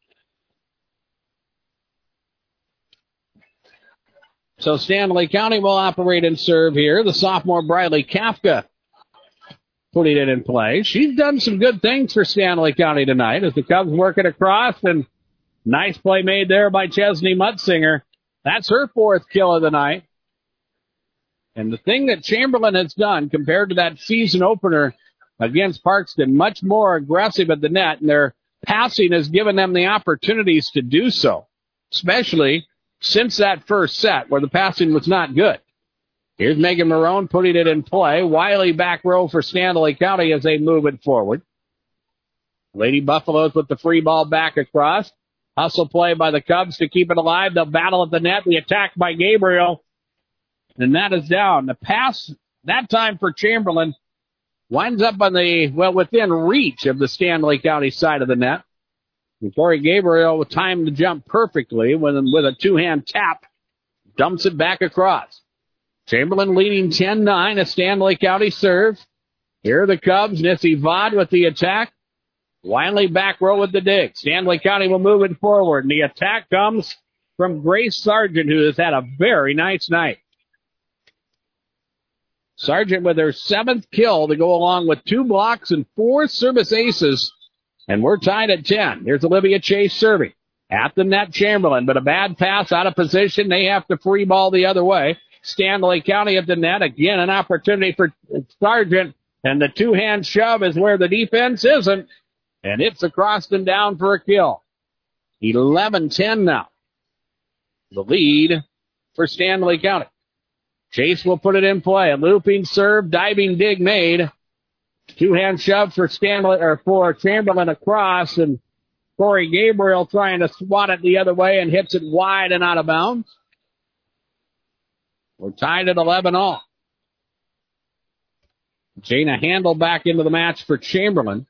So Stanley County will operate and serve here. The sophomore Briley Kafka putting it in play. She's done some good things for Stanley County tonight as the Cubs work it across, and nice play made there by Chesney Mutzinger. That's her fourth kill of the night. And the thing that Chamberlain has done compared to that season opener against Parkston, much more aggressive at the net, and their passing has given them the opportunities to do so, especially since that first set where the passing was not good. Here's Megan Marone putting it in play. Wiley back row for Stanley County as they move it forward. Lady Buffaloes with the free ball back across. Hustle play by the Cubs to keep it alive. They'll battle at the net. The attack by Gabriel. And that is down. The pass, that time for Chamberlain, winds up on the, well, within reach of the Stanley County side of the net. And Corey Gabriel with time to jump perfectly with, with a two-hand tap. Dumps it back across. Chamberlain leading ten nine, a Stanley County serve. Here are the Cubs. Nissy Vaught with the attack. Wiley back row with the dig. Stanley County will move it forward. And the attack comes from Grace Sargent, who has had a very nice night. Sargent with her seventh kill to go along with two blocks and four service aces. And we're tied at ten. Here's Olivia Chase serving. At the net, Chamberlain, but a bad pass out of position. They have to free ball the other way. Stanley County at the net. Again, an opportunity for Sargent. And the two-hand shove is where the defense isn't. And it's across and down for a kill. eleven ten now. The lead for Stanley County. Chase will put it in play. A looping serve, diving dig made. Two-hand shove for Stanley, or for Chamberlain across, and Corey Gabriel trying to swat it the other way and hits it wide and out of bounds. We're tied at eleven all. Jana Handel back into the match for Chamberlain.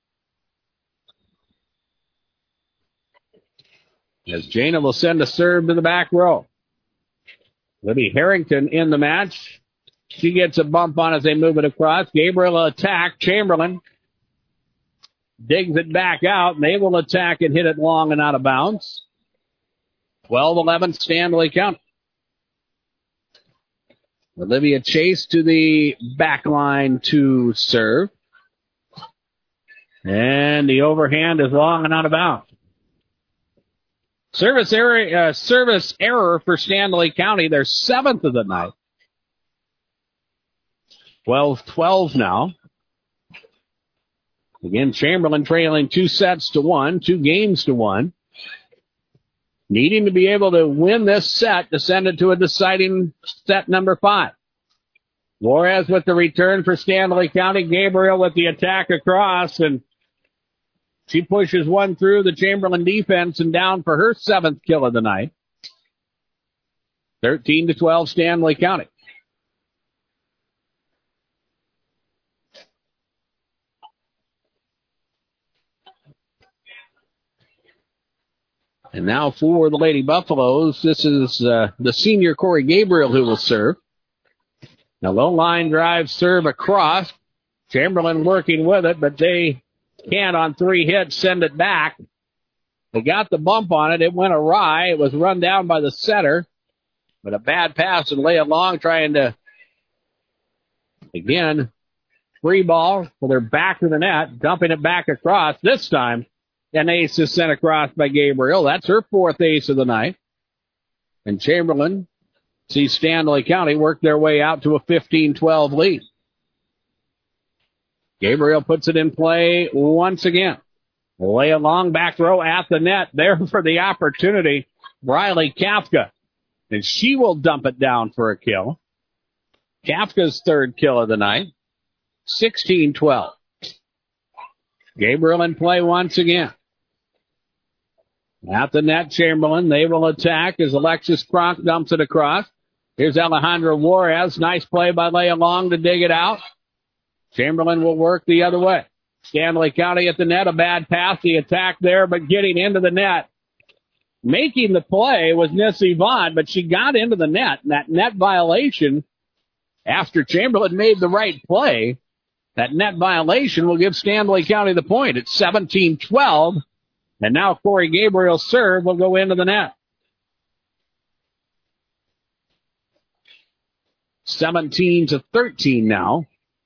As Jana will send a serve to the back row. Libby Harrington in the match. She gets a bump on as they move it across. Gabriel will attack. Chamberlain digs it back out, and they will attack and hit it long and out of bounds. twelve eleven Stanley County. Olivia Chase to the back line to serve. And the overhand is long and out of bounds. Service error, uh, service error for Stanley County, their seventh of the night. twelve twelve now. Again, Chamberlain trailing two sets to one, two games to one. Needing to be able to win this set to send it to a deciding set number five. Flores with the return for Stanley County. Gabriel with the attack across, and she pushes one through the Chamberlain defense and down for her seventh kill of the night. thirteen to twelve Stanley County. And now for the Lady Buffaloes, this is uh, the senior Corey Gabriel who will serve. Now low line drive serve across. Chamberlain working with it, but they can't on three hits send it back. They got the bump on it. It went awry. It was run down by the setter. But a bad pass and lay it long trying to, again, free ball for their back of the net, dumping it back across. This time, an ace is sent across by Gabriel. That's her fourth ace of the night. And Chamberlain sees Stanley County work their way out to a fifteen twelve lead. Gabriel puts it in play once again. Lay a long back row at the net. There for the opportunity, Riley Kafka. And she will dump it down for a kill. Kafka's third kill of the night. sixteen twelve. Gabriel in play once again. At the net, Chamberlain. They will attack as Alexis Kronk dumps it across. Here's Alejandra Juarez. Nice play by Leah Long to dig it out. Chamberlain will work the other way. Stanley County at the net. A bad pass. The attack there, but getting into the net. Making the play was Nissy Vaughn, but she got into the net. And that net violation, after Chamberlain made the right play, that net violation will give Stanley County the point. It's seventeen twelve. And now Corey Gabriel's serve will go into the net. seventeen to thirteen now.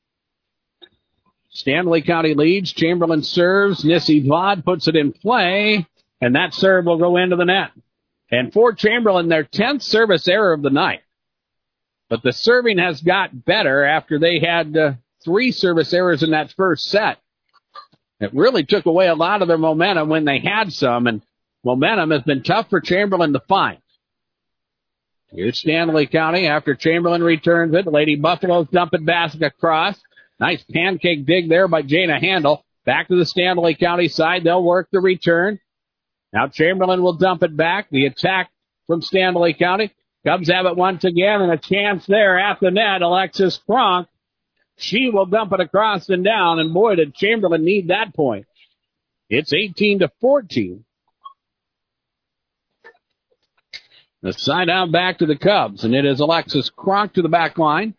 Stanley County leads. Chamberlain serves. Nissy Vaughn puts it in play. And that serve will go into the net. And for Chamberlain, their tenth service error of the night. But the serving has got better after they had uh, three service errors in that first set. It really took away a lot of their momentum when they had some, and momentum has been tough for Chamberlain to find. Here's Stanley County after Chamberlain returns it. Lady Buffaloes dump it back across. Nice pancake dig there by Jana Handel. Back to the Stanley County side. They'll work the return. Now Chamberlain will dump it back. The attack from Stanley County. Cubs have it once again, and a chance there at the net. Alexis Kronk. She will dump it across and down, and boy, did Chamberlain need that point. It's eighteen to fourteen. The side out back to the Cubs, and it is Alexis Kronk to the back line.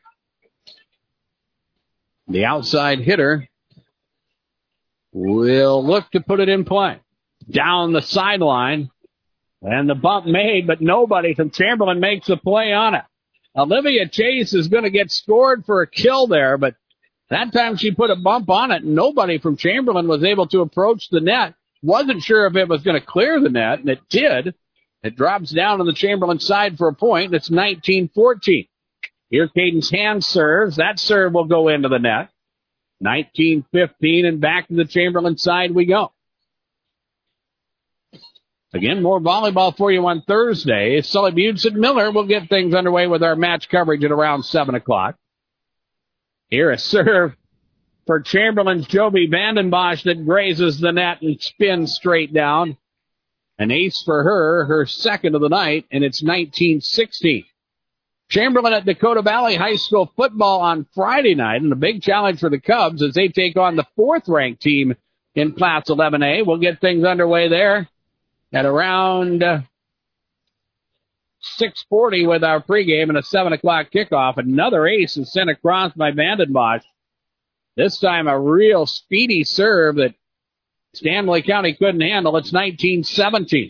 The outside hitter will look to put it in play. Down the sideline, and the bump made, but nobody from Chamberlain makes a play on it. Olivia Chase is going to get scored for a kill there, but that time she put a bump on it, and nobody from Chamberlain was able to approach the net. Wasn't sure if it was going to clear the net, and it did. It drops down on the Chamberlain side for a point. It's nineteen fourteen. Here Cadence Hand serves. That serve will go into the net. nineteen fifteen, and back to the Chamberlain side we go. Again, more volleyball for you on Thursday. Sully Butz and Miller will get things underway with our match coverage at around seven o'clock. Here a serve for Chamberlain's Joby Vandenbosch that grazes the net and spins straight down. An ace for her, her second of the night, and it's nineteen sixteen. Chamberlain at Dakota Valley High School football on Friday night, and a big challenge for the Cubs as they take on the fourth-ranked team in Class eleven A. We'll get things underway there at around uh, six forty with our pregame and a seven o'clock kickoff. Another ace is sent across by Vandenbosch. This time a real speedy serve that Stanley County couldn't handle. It's nineteen seventeen.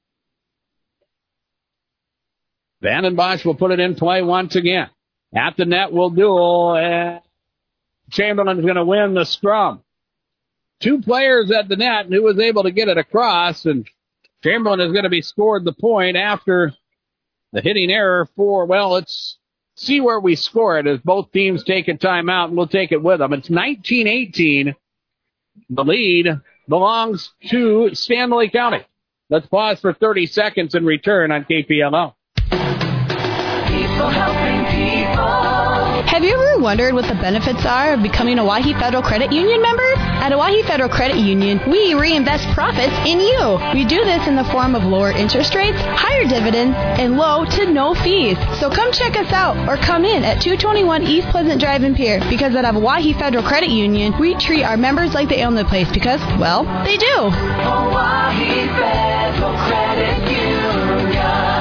Vandenbosch will put it in play once again. At the net will duel, and Chamberlain's going to win the scrum. Two players at the net, and who was able to get it across, and Chamberlain is going to be scored the point after the hitting error for, well, let's see where we score it as both teams take a timeout, and we'll take it with them. It's nineteen eighteen. The lead belongs to Stanley County. Let's pause for thirty seconds and return on K P L O. People helping people. Have you ever wondered what the benefits are of becoming a Owyhee Federal Credit Union member? At Owyhee Federal Credit Union, we reinvest profits in you. We do this in the form of lower interest rates, higher dividends, and low to no fees. So come check us out or come in at two twenty-one East Pleasant Drive in Pierre, because at Owyhee Federal Credit Union, we treat our members like they own the place because, well, they do. Owyhee Federal Credit Union.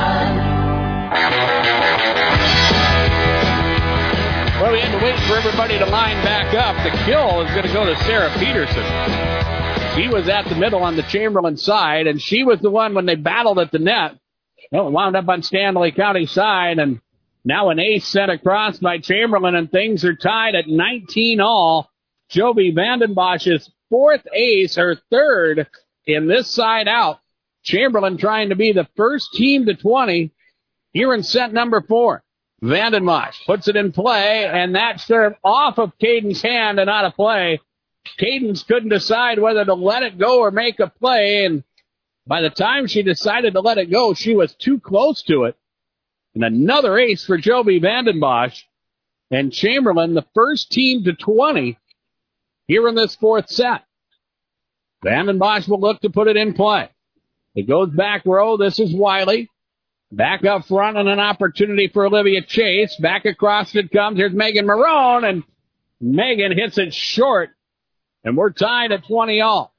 Well, we had to wait for everybody to line back up. The kill is going to go to Sarah Peterson. She was at the middle on the Chamberlain side, and she was the one when they battled at the net. Well, it wound up on Stanley County side, and now an ace sent across by Chamberlain, and things are tied at nineteen all. Joby Vandenbosch's fourth ace, her third in this side out. Chamberlain trying to be the first team to twenty here in set number four. Vandenbosch puts it in play, and that served off of Cadence' hand and out of play. Cadence couldn't decide whether to let it go or make a play, and by the time she decided to let it go, she was too close to it. And another ace for Joby Vandenbosch. And Chamberlain, the first team to twenty here in this fourth set. Vandenbosch will look to put it in play. It goes back row. This is Wiley. Back up front and an opportunity for Olivia Chase. Back across it comes. Here's Megan Marone, and Megan hits it short. And we're tied at twenty all.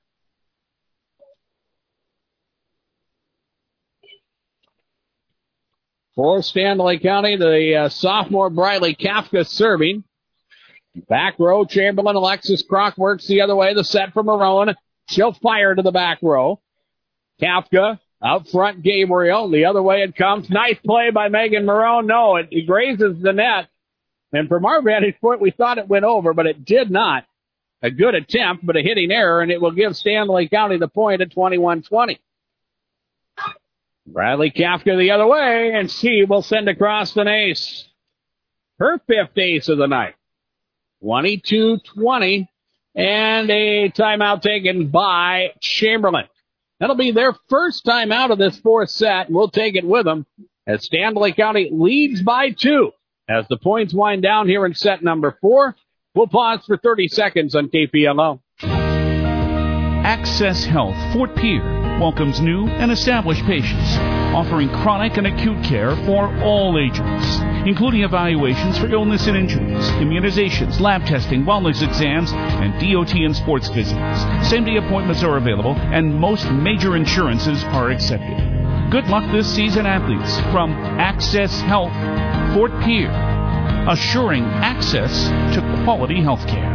For Stanley County, the uh, sophomore Briley Kafka serving. Back row, Chamberlain. Alexis Crock works the other way. The set for Marone. She'll fire to the back row. Kafka out front, Gabriel. The other way it comes. Nice play by Megan Marone. No, it, it grazes the net. And from our vantage point, we thought it went over, but it did not. A good attempt, but a hitting error, and it will give Stanley County the point at twenty-one twenty. Bradley Kafka the other way, and she will send across an ace. Her fifth ace of the night. twenty-two twenty, and a timeout taken by Chamberlain. That'll be their first timeout of this fourth set, and we'll take it with them as Stanley County leads by two. As the points wind down here in set number four, we'll pause for thirty seconds on K P L O. Access Health Fort Pierre welcomes new and established patients, offering chronic and acute care for all ages, including evaluations for illness and injuries, immunizations, lab testing, wellness exams, and D O T and sports visits. Same-day appointments are available, and most major insurances are accepted. Good luck this season, athletes, from Access Health Fort Pierre, assuring access to quality health care.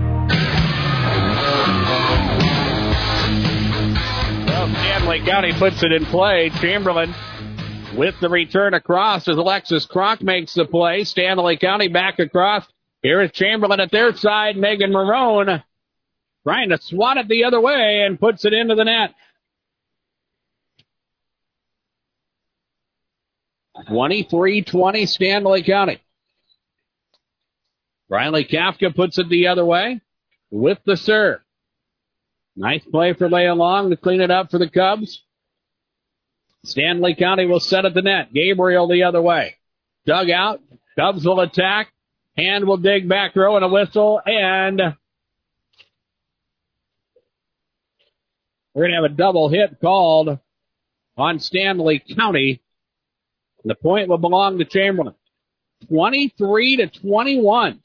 Well, Stanley County puts it in play. Chamberlain with the return across as Alexis Crock makes the play. Stanley County back across. Here is Chamberlain at their side. Megan Marone trying to swat it the other way and puts it into the net. twenty-three twenty Stanley County. Riley Kafka puts it the other way with the serve. Nice play for Leia Long to clean it up for the Cubs. Stanley County will set at the net. Gabriel the other way. Dug out. Cubs will attack. Hand will dig back row and a whistle. And we're going to have a double hit called on Stanley County. The point will belong to Chamberlain. twenty-three to twenty-one.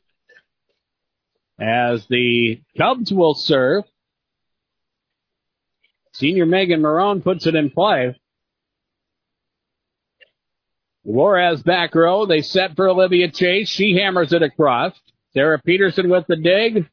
As the Cubs will serve. Senior Megan Marone puts it in play. Juarez back row. They set for Olivia Chase. She hammers it across. Sarah Peterson with the dig.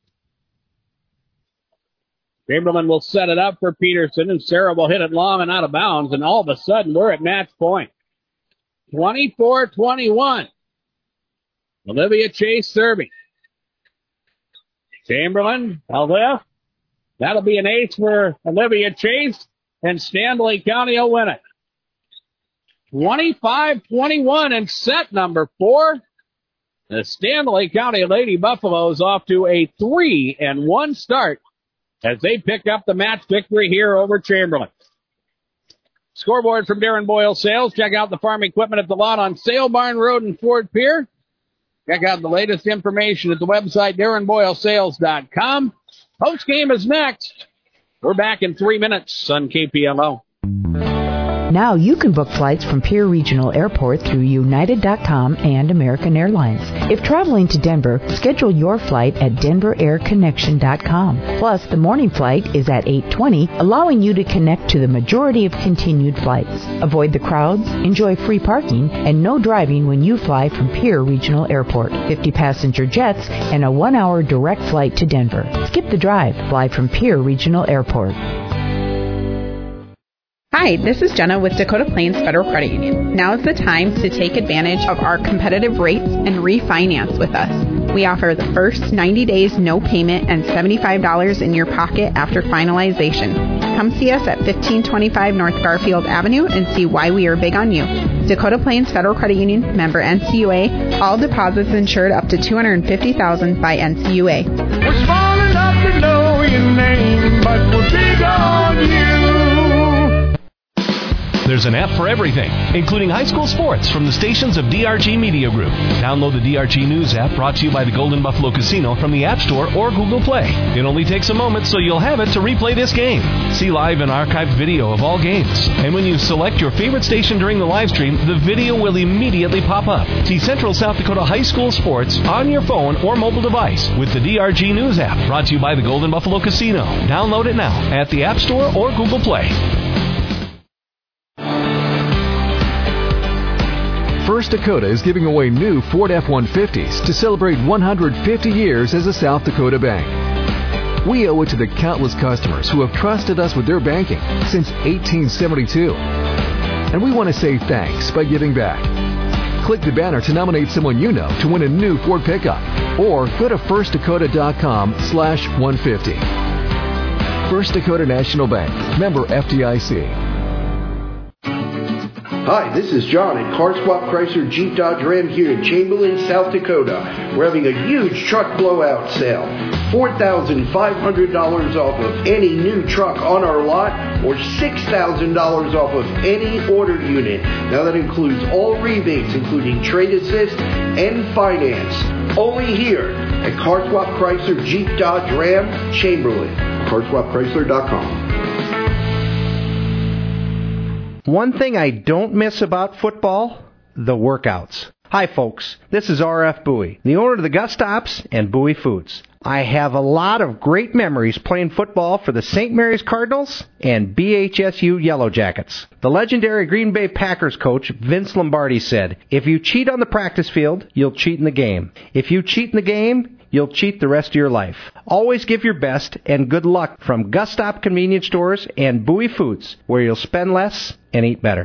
Chamberlain will set it up for Peterson, and Sarah will hit it long and out of bounds, and all of a sudden we're at match point. twenty-four twenty-one. Olivia Chase serving. Chamberlain, a lift. That'll be an ace for Olivia Chase, and Stanley County will win it. twenty-five twenty-one in set number four. The Stanley County Lady Buffaloes off to a three and one start as they pick up the match victory here over Chamberlain. Scoreboard from Darren Boyle Sales. Check out the farm equipment at the lot on Sale Barn Road in Fort Pierre. Check out the latest information at the website, darren boyle sales dot com. Post game is next. We're back in three minutes on K P L O. Now you can book flights from Pierre Regional Airport through United dot com and American Airlines. If traveling to Denver, schedule your flight at denver air connection dot com. Plus, the morning flight is at eight twenty, allowing you to connect to the majority of continued flights. Avoid the crowds, enjoy free parking, and no driving when you fly from Pierre Regional Airport. fifty passenger jets and a one-hour direct flight to Denver. Skip the drive. Fly from Pierre Regional Airport. Hi, this is Jenna with Dakota Plains Federal Credit Union. Now is the time to take advantage of our competitive rates and refinance with us. We offer the first ninety days no payment and seventy-five dollars in your pocket after finalization. Come see us at fifteen twenty-five North Garfield Avenue and see why we are big on you. Dakota Plains Federal Credit Union, member N C U A. All deposits insured up to two hundred fifty thousand dollars by N C U A. We're small enough to know your name, but we're big on you. There's an app for everything, including high school sports from the stations of D R G Media Group. Download the D R G News app, brought to you by the Golden Buffalo Casino, from the App Store or Google Play. It only takes a moment, so you'll have it to replay this game. See live and archived video of all games. And when you select your favorite station during the live stream, the video will immediately pop up. See Central South Dakota high school sports on your phone or mobile device with the D R G News app, brought to you by the Golden Buffalo Casino. Download it now at the App Store or Google Play. First Dakota is giving away new Ford F one fifties to celebrate one hundred fifty years as a South Dakota bank. We owe it to the countless customers who have trusted us with their banking since eighteen seventy-two. And we want to say thanks by giving back. Click the banner to nominate someone you know to win a new Ford pickup, or go to first dakota dot com slash one fifty. First Dakota National Bank, member F D I C. Hi, this is John at Car Swap Chrysler Jeep Dodge Ram here in Chamberlain, South Dakota. We're having a huge truck blowout sale. four thousand five hundred dollars off of any new truck on our lot, or six thousand dollars off of any ordered unit. Now that includes all rebates, including trade assist and finance. Only here at Car Swap Chrysler Jeep Dodge Ram, Chamberlain. car swap chrysler dot com. One thing I don't miss about football, the workouts. Hi folks, this is R F Bowie, the owner of the Gus Stops and Bowie Foods. I have a lot of great memories playing football for the Saint Mary's Cardinals and B H S U Yellow Jackets. The legendary Green Bay Packers coach Vince Lombardi said, "If you cheat on the practice field, you'll cheat in the game. If you cheat in the game, you'll cheat the rest of your life." Always give your best and good luck from Gus Stop Convenience Stores and Bowie Foods, where you'll spend less and eat better.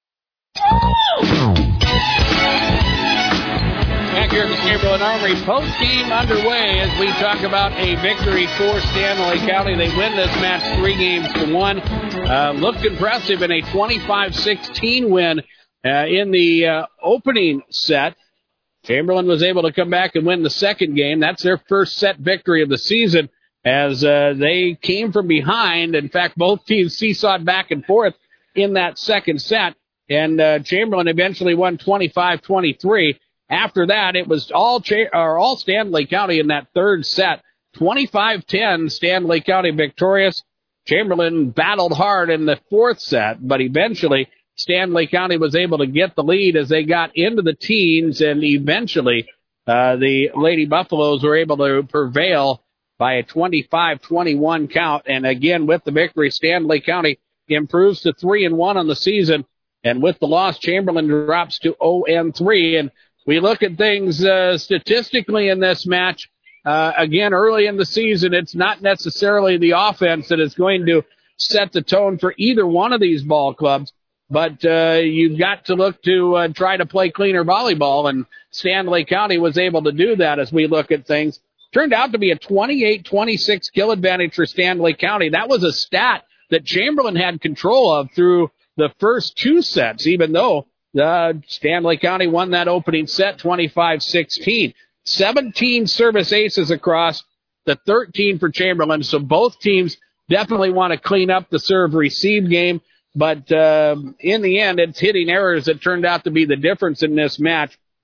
Back here at the Chamberlain Armory, post-game underway as we talk about a victory for Stanley County. They win this match three games to one. Uh, looked impressive in a twenty-five sixteen win uh, in the uh, opening set. Chamberlain was able to come back and win the second game. That's their first set victory of the season as uh, they came from behind. In fact, both teams seesawed back and forth in that second set, and uh, Chamberlain eventually won twenty-five twenty-three. After that, it was all Cha- or all Stanley County in that third set. twenty-five ten, Stanley County victorious. Chamberlain battled hard in the fourth set, but eventually Stanley County was able to get the lead as they got into the teens, and eventually uh, the Lady Buffaloes were able to prevail by a twenty-five twenty-one count. And again, with the victory, Stanley County improves to three and one on the season, and with the loss, Chamberlain drops to oh and three. And we look at things uh, statistically in this match. Uh, again, early in the season, it's not necessarily the offense that is going to set the tone for either one of these ball clubs. But uh, you've got to look to uh, try to play cleaner volleyball, and Stanley County was able to do that as we look at things. Turned out to be a twenty-eight twenty-six kill advantage for Stanley County. That was a stat that Chamberlain had control of through the first two sets, even though uh, Stanley County won that opening set twenty-five sixteen. seventeen service aces across the thirteen for Chamberlain, so both teams definitely want to clean up the serve-receive game. But uh, in the end, it's hitting errors that turned out to be the difference in this match.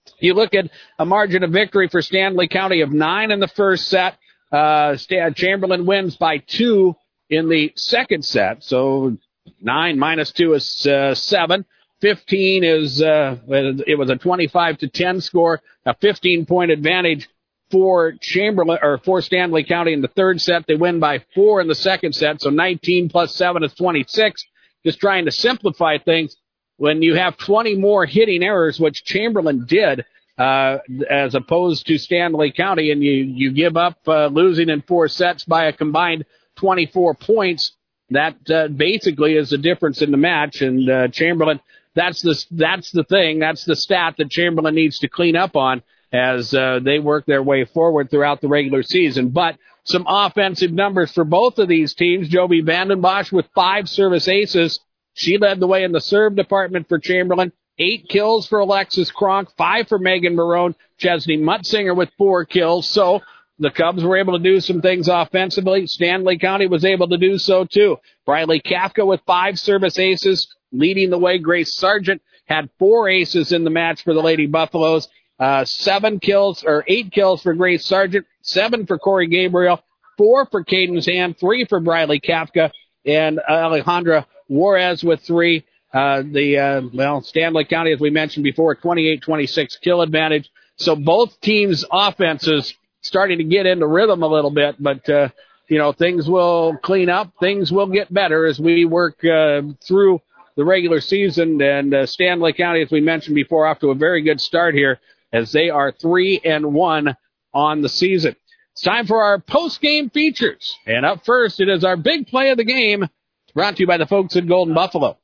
You look at a margin of victory for Stanley County of nine in the first set. Uh, Chamberlain wins by two in the second set. So nine minus two is uh, seven. fifteen is, uh, it was a twenty-five to ten score, a fifteen point advantage for Chamberlain, or for Stanley County in the third set. They win by four in the second set. So nineteen plus seven is twenty-six. Just trying to simplify things. When you have twenty more hitting errors, which Chamberlain did, uh, as opposed to Stanley County, and you, you give up, uh, losing in four sets by a combined twenty-four points, that, uh, basically is the difference in the match. And, uh, Chamberlain, that's the, that's the thing, that's the stat that Chamberlain needs to clean up on as, uh, they work their way forward throughout the regular season. But some offensive numbers for both of these teams. Joby Vandenbosch with five service aces. She led the way in the serve department for Chamberlain. Eight kills for Alexis Kronk, five for Megan Marone. Chesney Mutzinger with four kills. So the Cubs were able to do some things offensively. Stanley County was able to do so too. Briley Kafka with five service aces, leading the way. Grace Sargent had four aces in the match for the Lady Buffaloes. Uh, seven kills, or eight kills for Grace Sargent, seven for Corey Gabriel, four for Cadence Hand, three for Briley Kafka, and Alejandra Juarez with three. Uh, the, uh, well, Stanley County, as we mentioned before, twenty-eight twenty-six kill advantage. So both teams' offenses starting to get into rhythm a little bit, but, uh, you know, things will clean up. Things will get better as we work, uh, through the regular season. And, uh, Stanley County, as we mentioned before, off to a very good start here as they are three and one on the season. It's time for our post-game features. And up first, it is our big play of the game, brought to you by the folks at Golden Buffalo.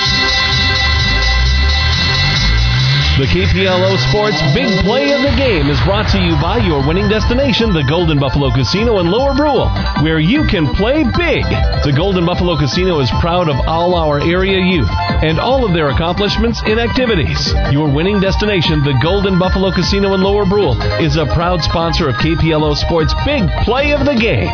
The K P L O Sports Big Play of the Game is brought to you by your winning destination, the Golden Buffalo Casino in Lower Brule, where you can play big. The Golden Buffalo Casino is proud of all our area youth and all of their accomplishments in activities. Your winning destination, the Golden Buffalo Casino in Lower Brule, is a proud sponsor of K P L O Sports Big Play of the Game.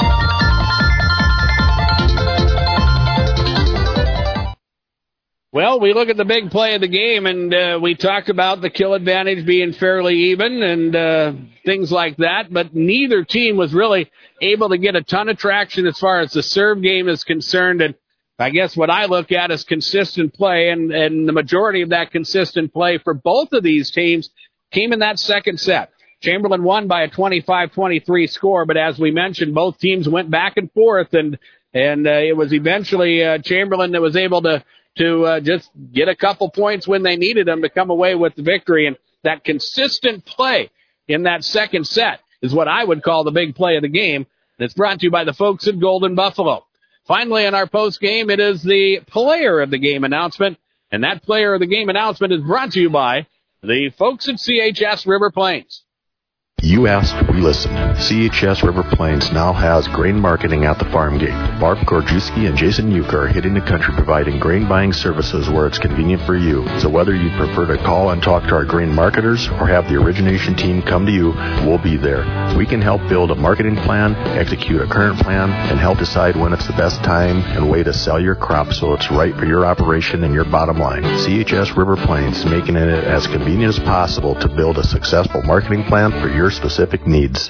Well, we look at the big play of the game, and uh, we talked about the kill advantage being fairly even and uh, things like that, but neither team was really able to get a ton of traction as far as the serve game is concerned. And I guess what I look at is consistent play, and, and the majority of that consistent play for both of these teams came in that second set. Chamberlain won by a twenty-five twenty-three score, but as we mentioned, both teams went back and forth, and and uh, it was eventually uh, Chamberlain that was able to to uh, just get a couple points when they needed them to come away with the victory. And that consistent play in that second set is what I would call the big play of the game. And it's brought to you by the folks at Golden Buffalo. Finally, in our post game, it is the player of the game announcement. And that player of the game announcement is brought to you by the folks at C H S River Plains. You asked, we listened. C H S River Plains now has grain marketing at the farm gate. Barb Gorjuski and Jason Euchre are hitting the country providing grain buying services where it's convenient for you. So whether you prefer to call and talk to our grain marketers or have the origination team come to you, we'll be there. We can help build a marketing plan, execute a current plan, and help decide when it's the best time and way to sell your crop so it's right for your operation and your bottom line. C H S River Plains, making it as convenient as possible to build a successful marketing plan for your specific needs.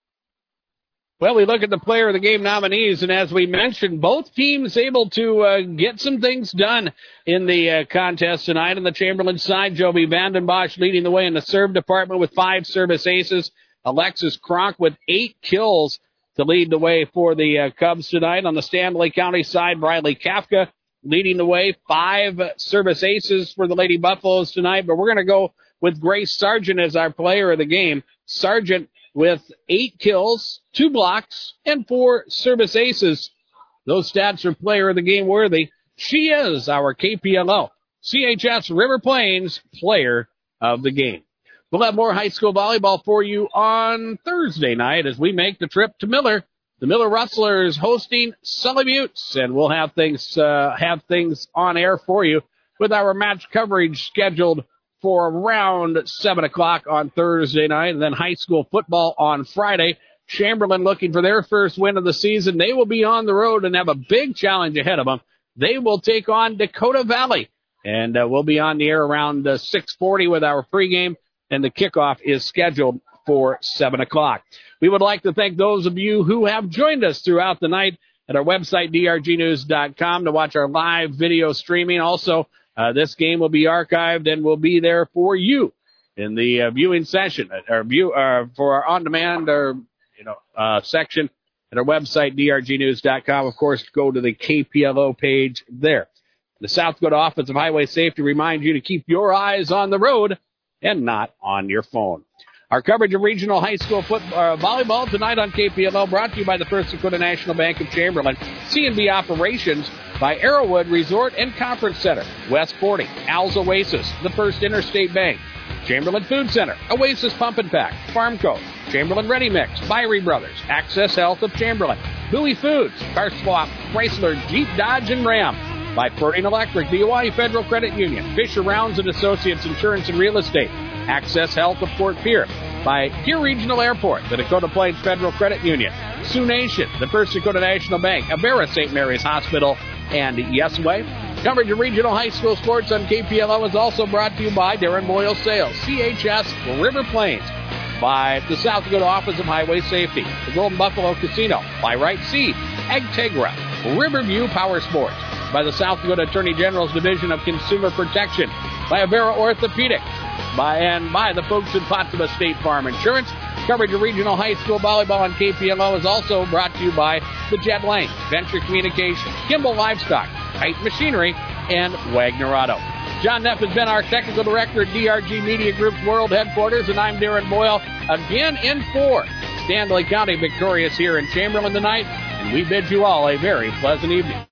Well, we look at the player of the game nominees, and as we mentioned, both teams able to uh, get some things done in the uh, contest tonight. On the Chamberlain side, Joby Vandenbosch leading the way in the serve department with five service aces. Alexis Kronk with eight kills to lead the way for the uh, Cubs tonight. On the Stanley County side, Briley Kafka leading the way, five service aces for the Lady Buffaloes tonight. But we're going to go with Grace Sargent as our player of the game. Sargent with eight kills, two blocks, and four service aces. Those stats are player of the game worthy. She is our K P L O C H S River Plains player of the game. We'll have more high school volleyball for you on Thursday night as we make the trip to Miller. The Miller Rustlers hosting Sully Buttes, and we'll have things uh, have things on air for you with our match coverage scheduled for around seven o'clock on Thursday night, and then high school football on Friday. Chamberlain looking for their first win of the season. They will be on the road and have a big challenge ahead of them. They will take on Dakota Valley, and uh, we'll be on the air around uh, six forty with our pregame. and the kickoff is scheduled for seven o'clock. We would like to thank those of you who have joined us throughout the night at our website, D R G news dot com, to watch our live video streaming. Also, uh, this game will be archived and will be there for you in the uh, viewing session, or view uh, for our on-demand or you know uh, section at our website, D R G news dot com. Of course, go to the K P L O page there. The South Dakota Office of Highway Safety reminds you to keep your eyes on the road and not on your phone. Our coverage of regional high school football, uh, volleyball tonight on K P L O brought to you by the First Dakota National Bank of Chamberlain, C and B Operations by Arrowwood Resort and Conference Center, West forty, Al's Oasis, the First Interstate Bank, Chamberlain Food Center, Oasis Pump and Pack, Farmco, Chamberlain Ready Mix, Byrie Brothers, Access Health of Chamberlain, Bowie Foods, Car Swap, Chrysler, Jeep, Dodge, and Ram, by Ferdinand Electric, the Hawaii Federal Credit Union, Fisher Rounds and Associates Insurance and Real Estate, Access Health of Fort Pierre, by Pierre Regional Airport, the Dakota Plains Federal Credit Union, Sioux Nation, the First Dakota National Bank, Avera Saint Mary's Hospital, and Yesway. Coverage of regional high school sports on K P L O is also brought to you by Darren Boyle Sales, C H S River Plains, by the South Dakota Office of Highway Safety, the Golden Buffalo Casino, by Right Seed, Agtegra, Riverview Power Sports, by the South Dakota Attorney General's Division of Consumer Protection, by Avera Orthopedic, by and by the folks at Potsdam State Farm Insurance. Coverage of regional high school volleyball on K P L O is also brought to you by the Jet Lane, Venture Communications, Kimball Livestock, Height Machinery, and Wagner Auto. John Neff has been our technical director at D R G Media Group's world headquarters, and I'm Darren Boyle, again in for Stanley County victorious here in Chamberlain tonight, and we bid you all a very pleasant evening.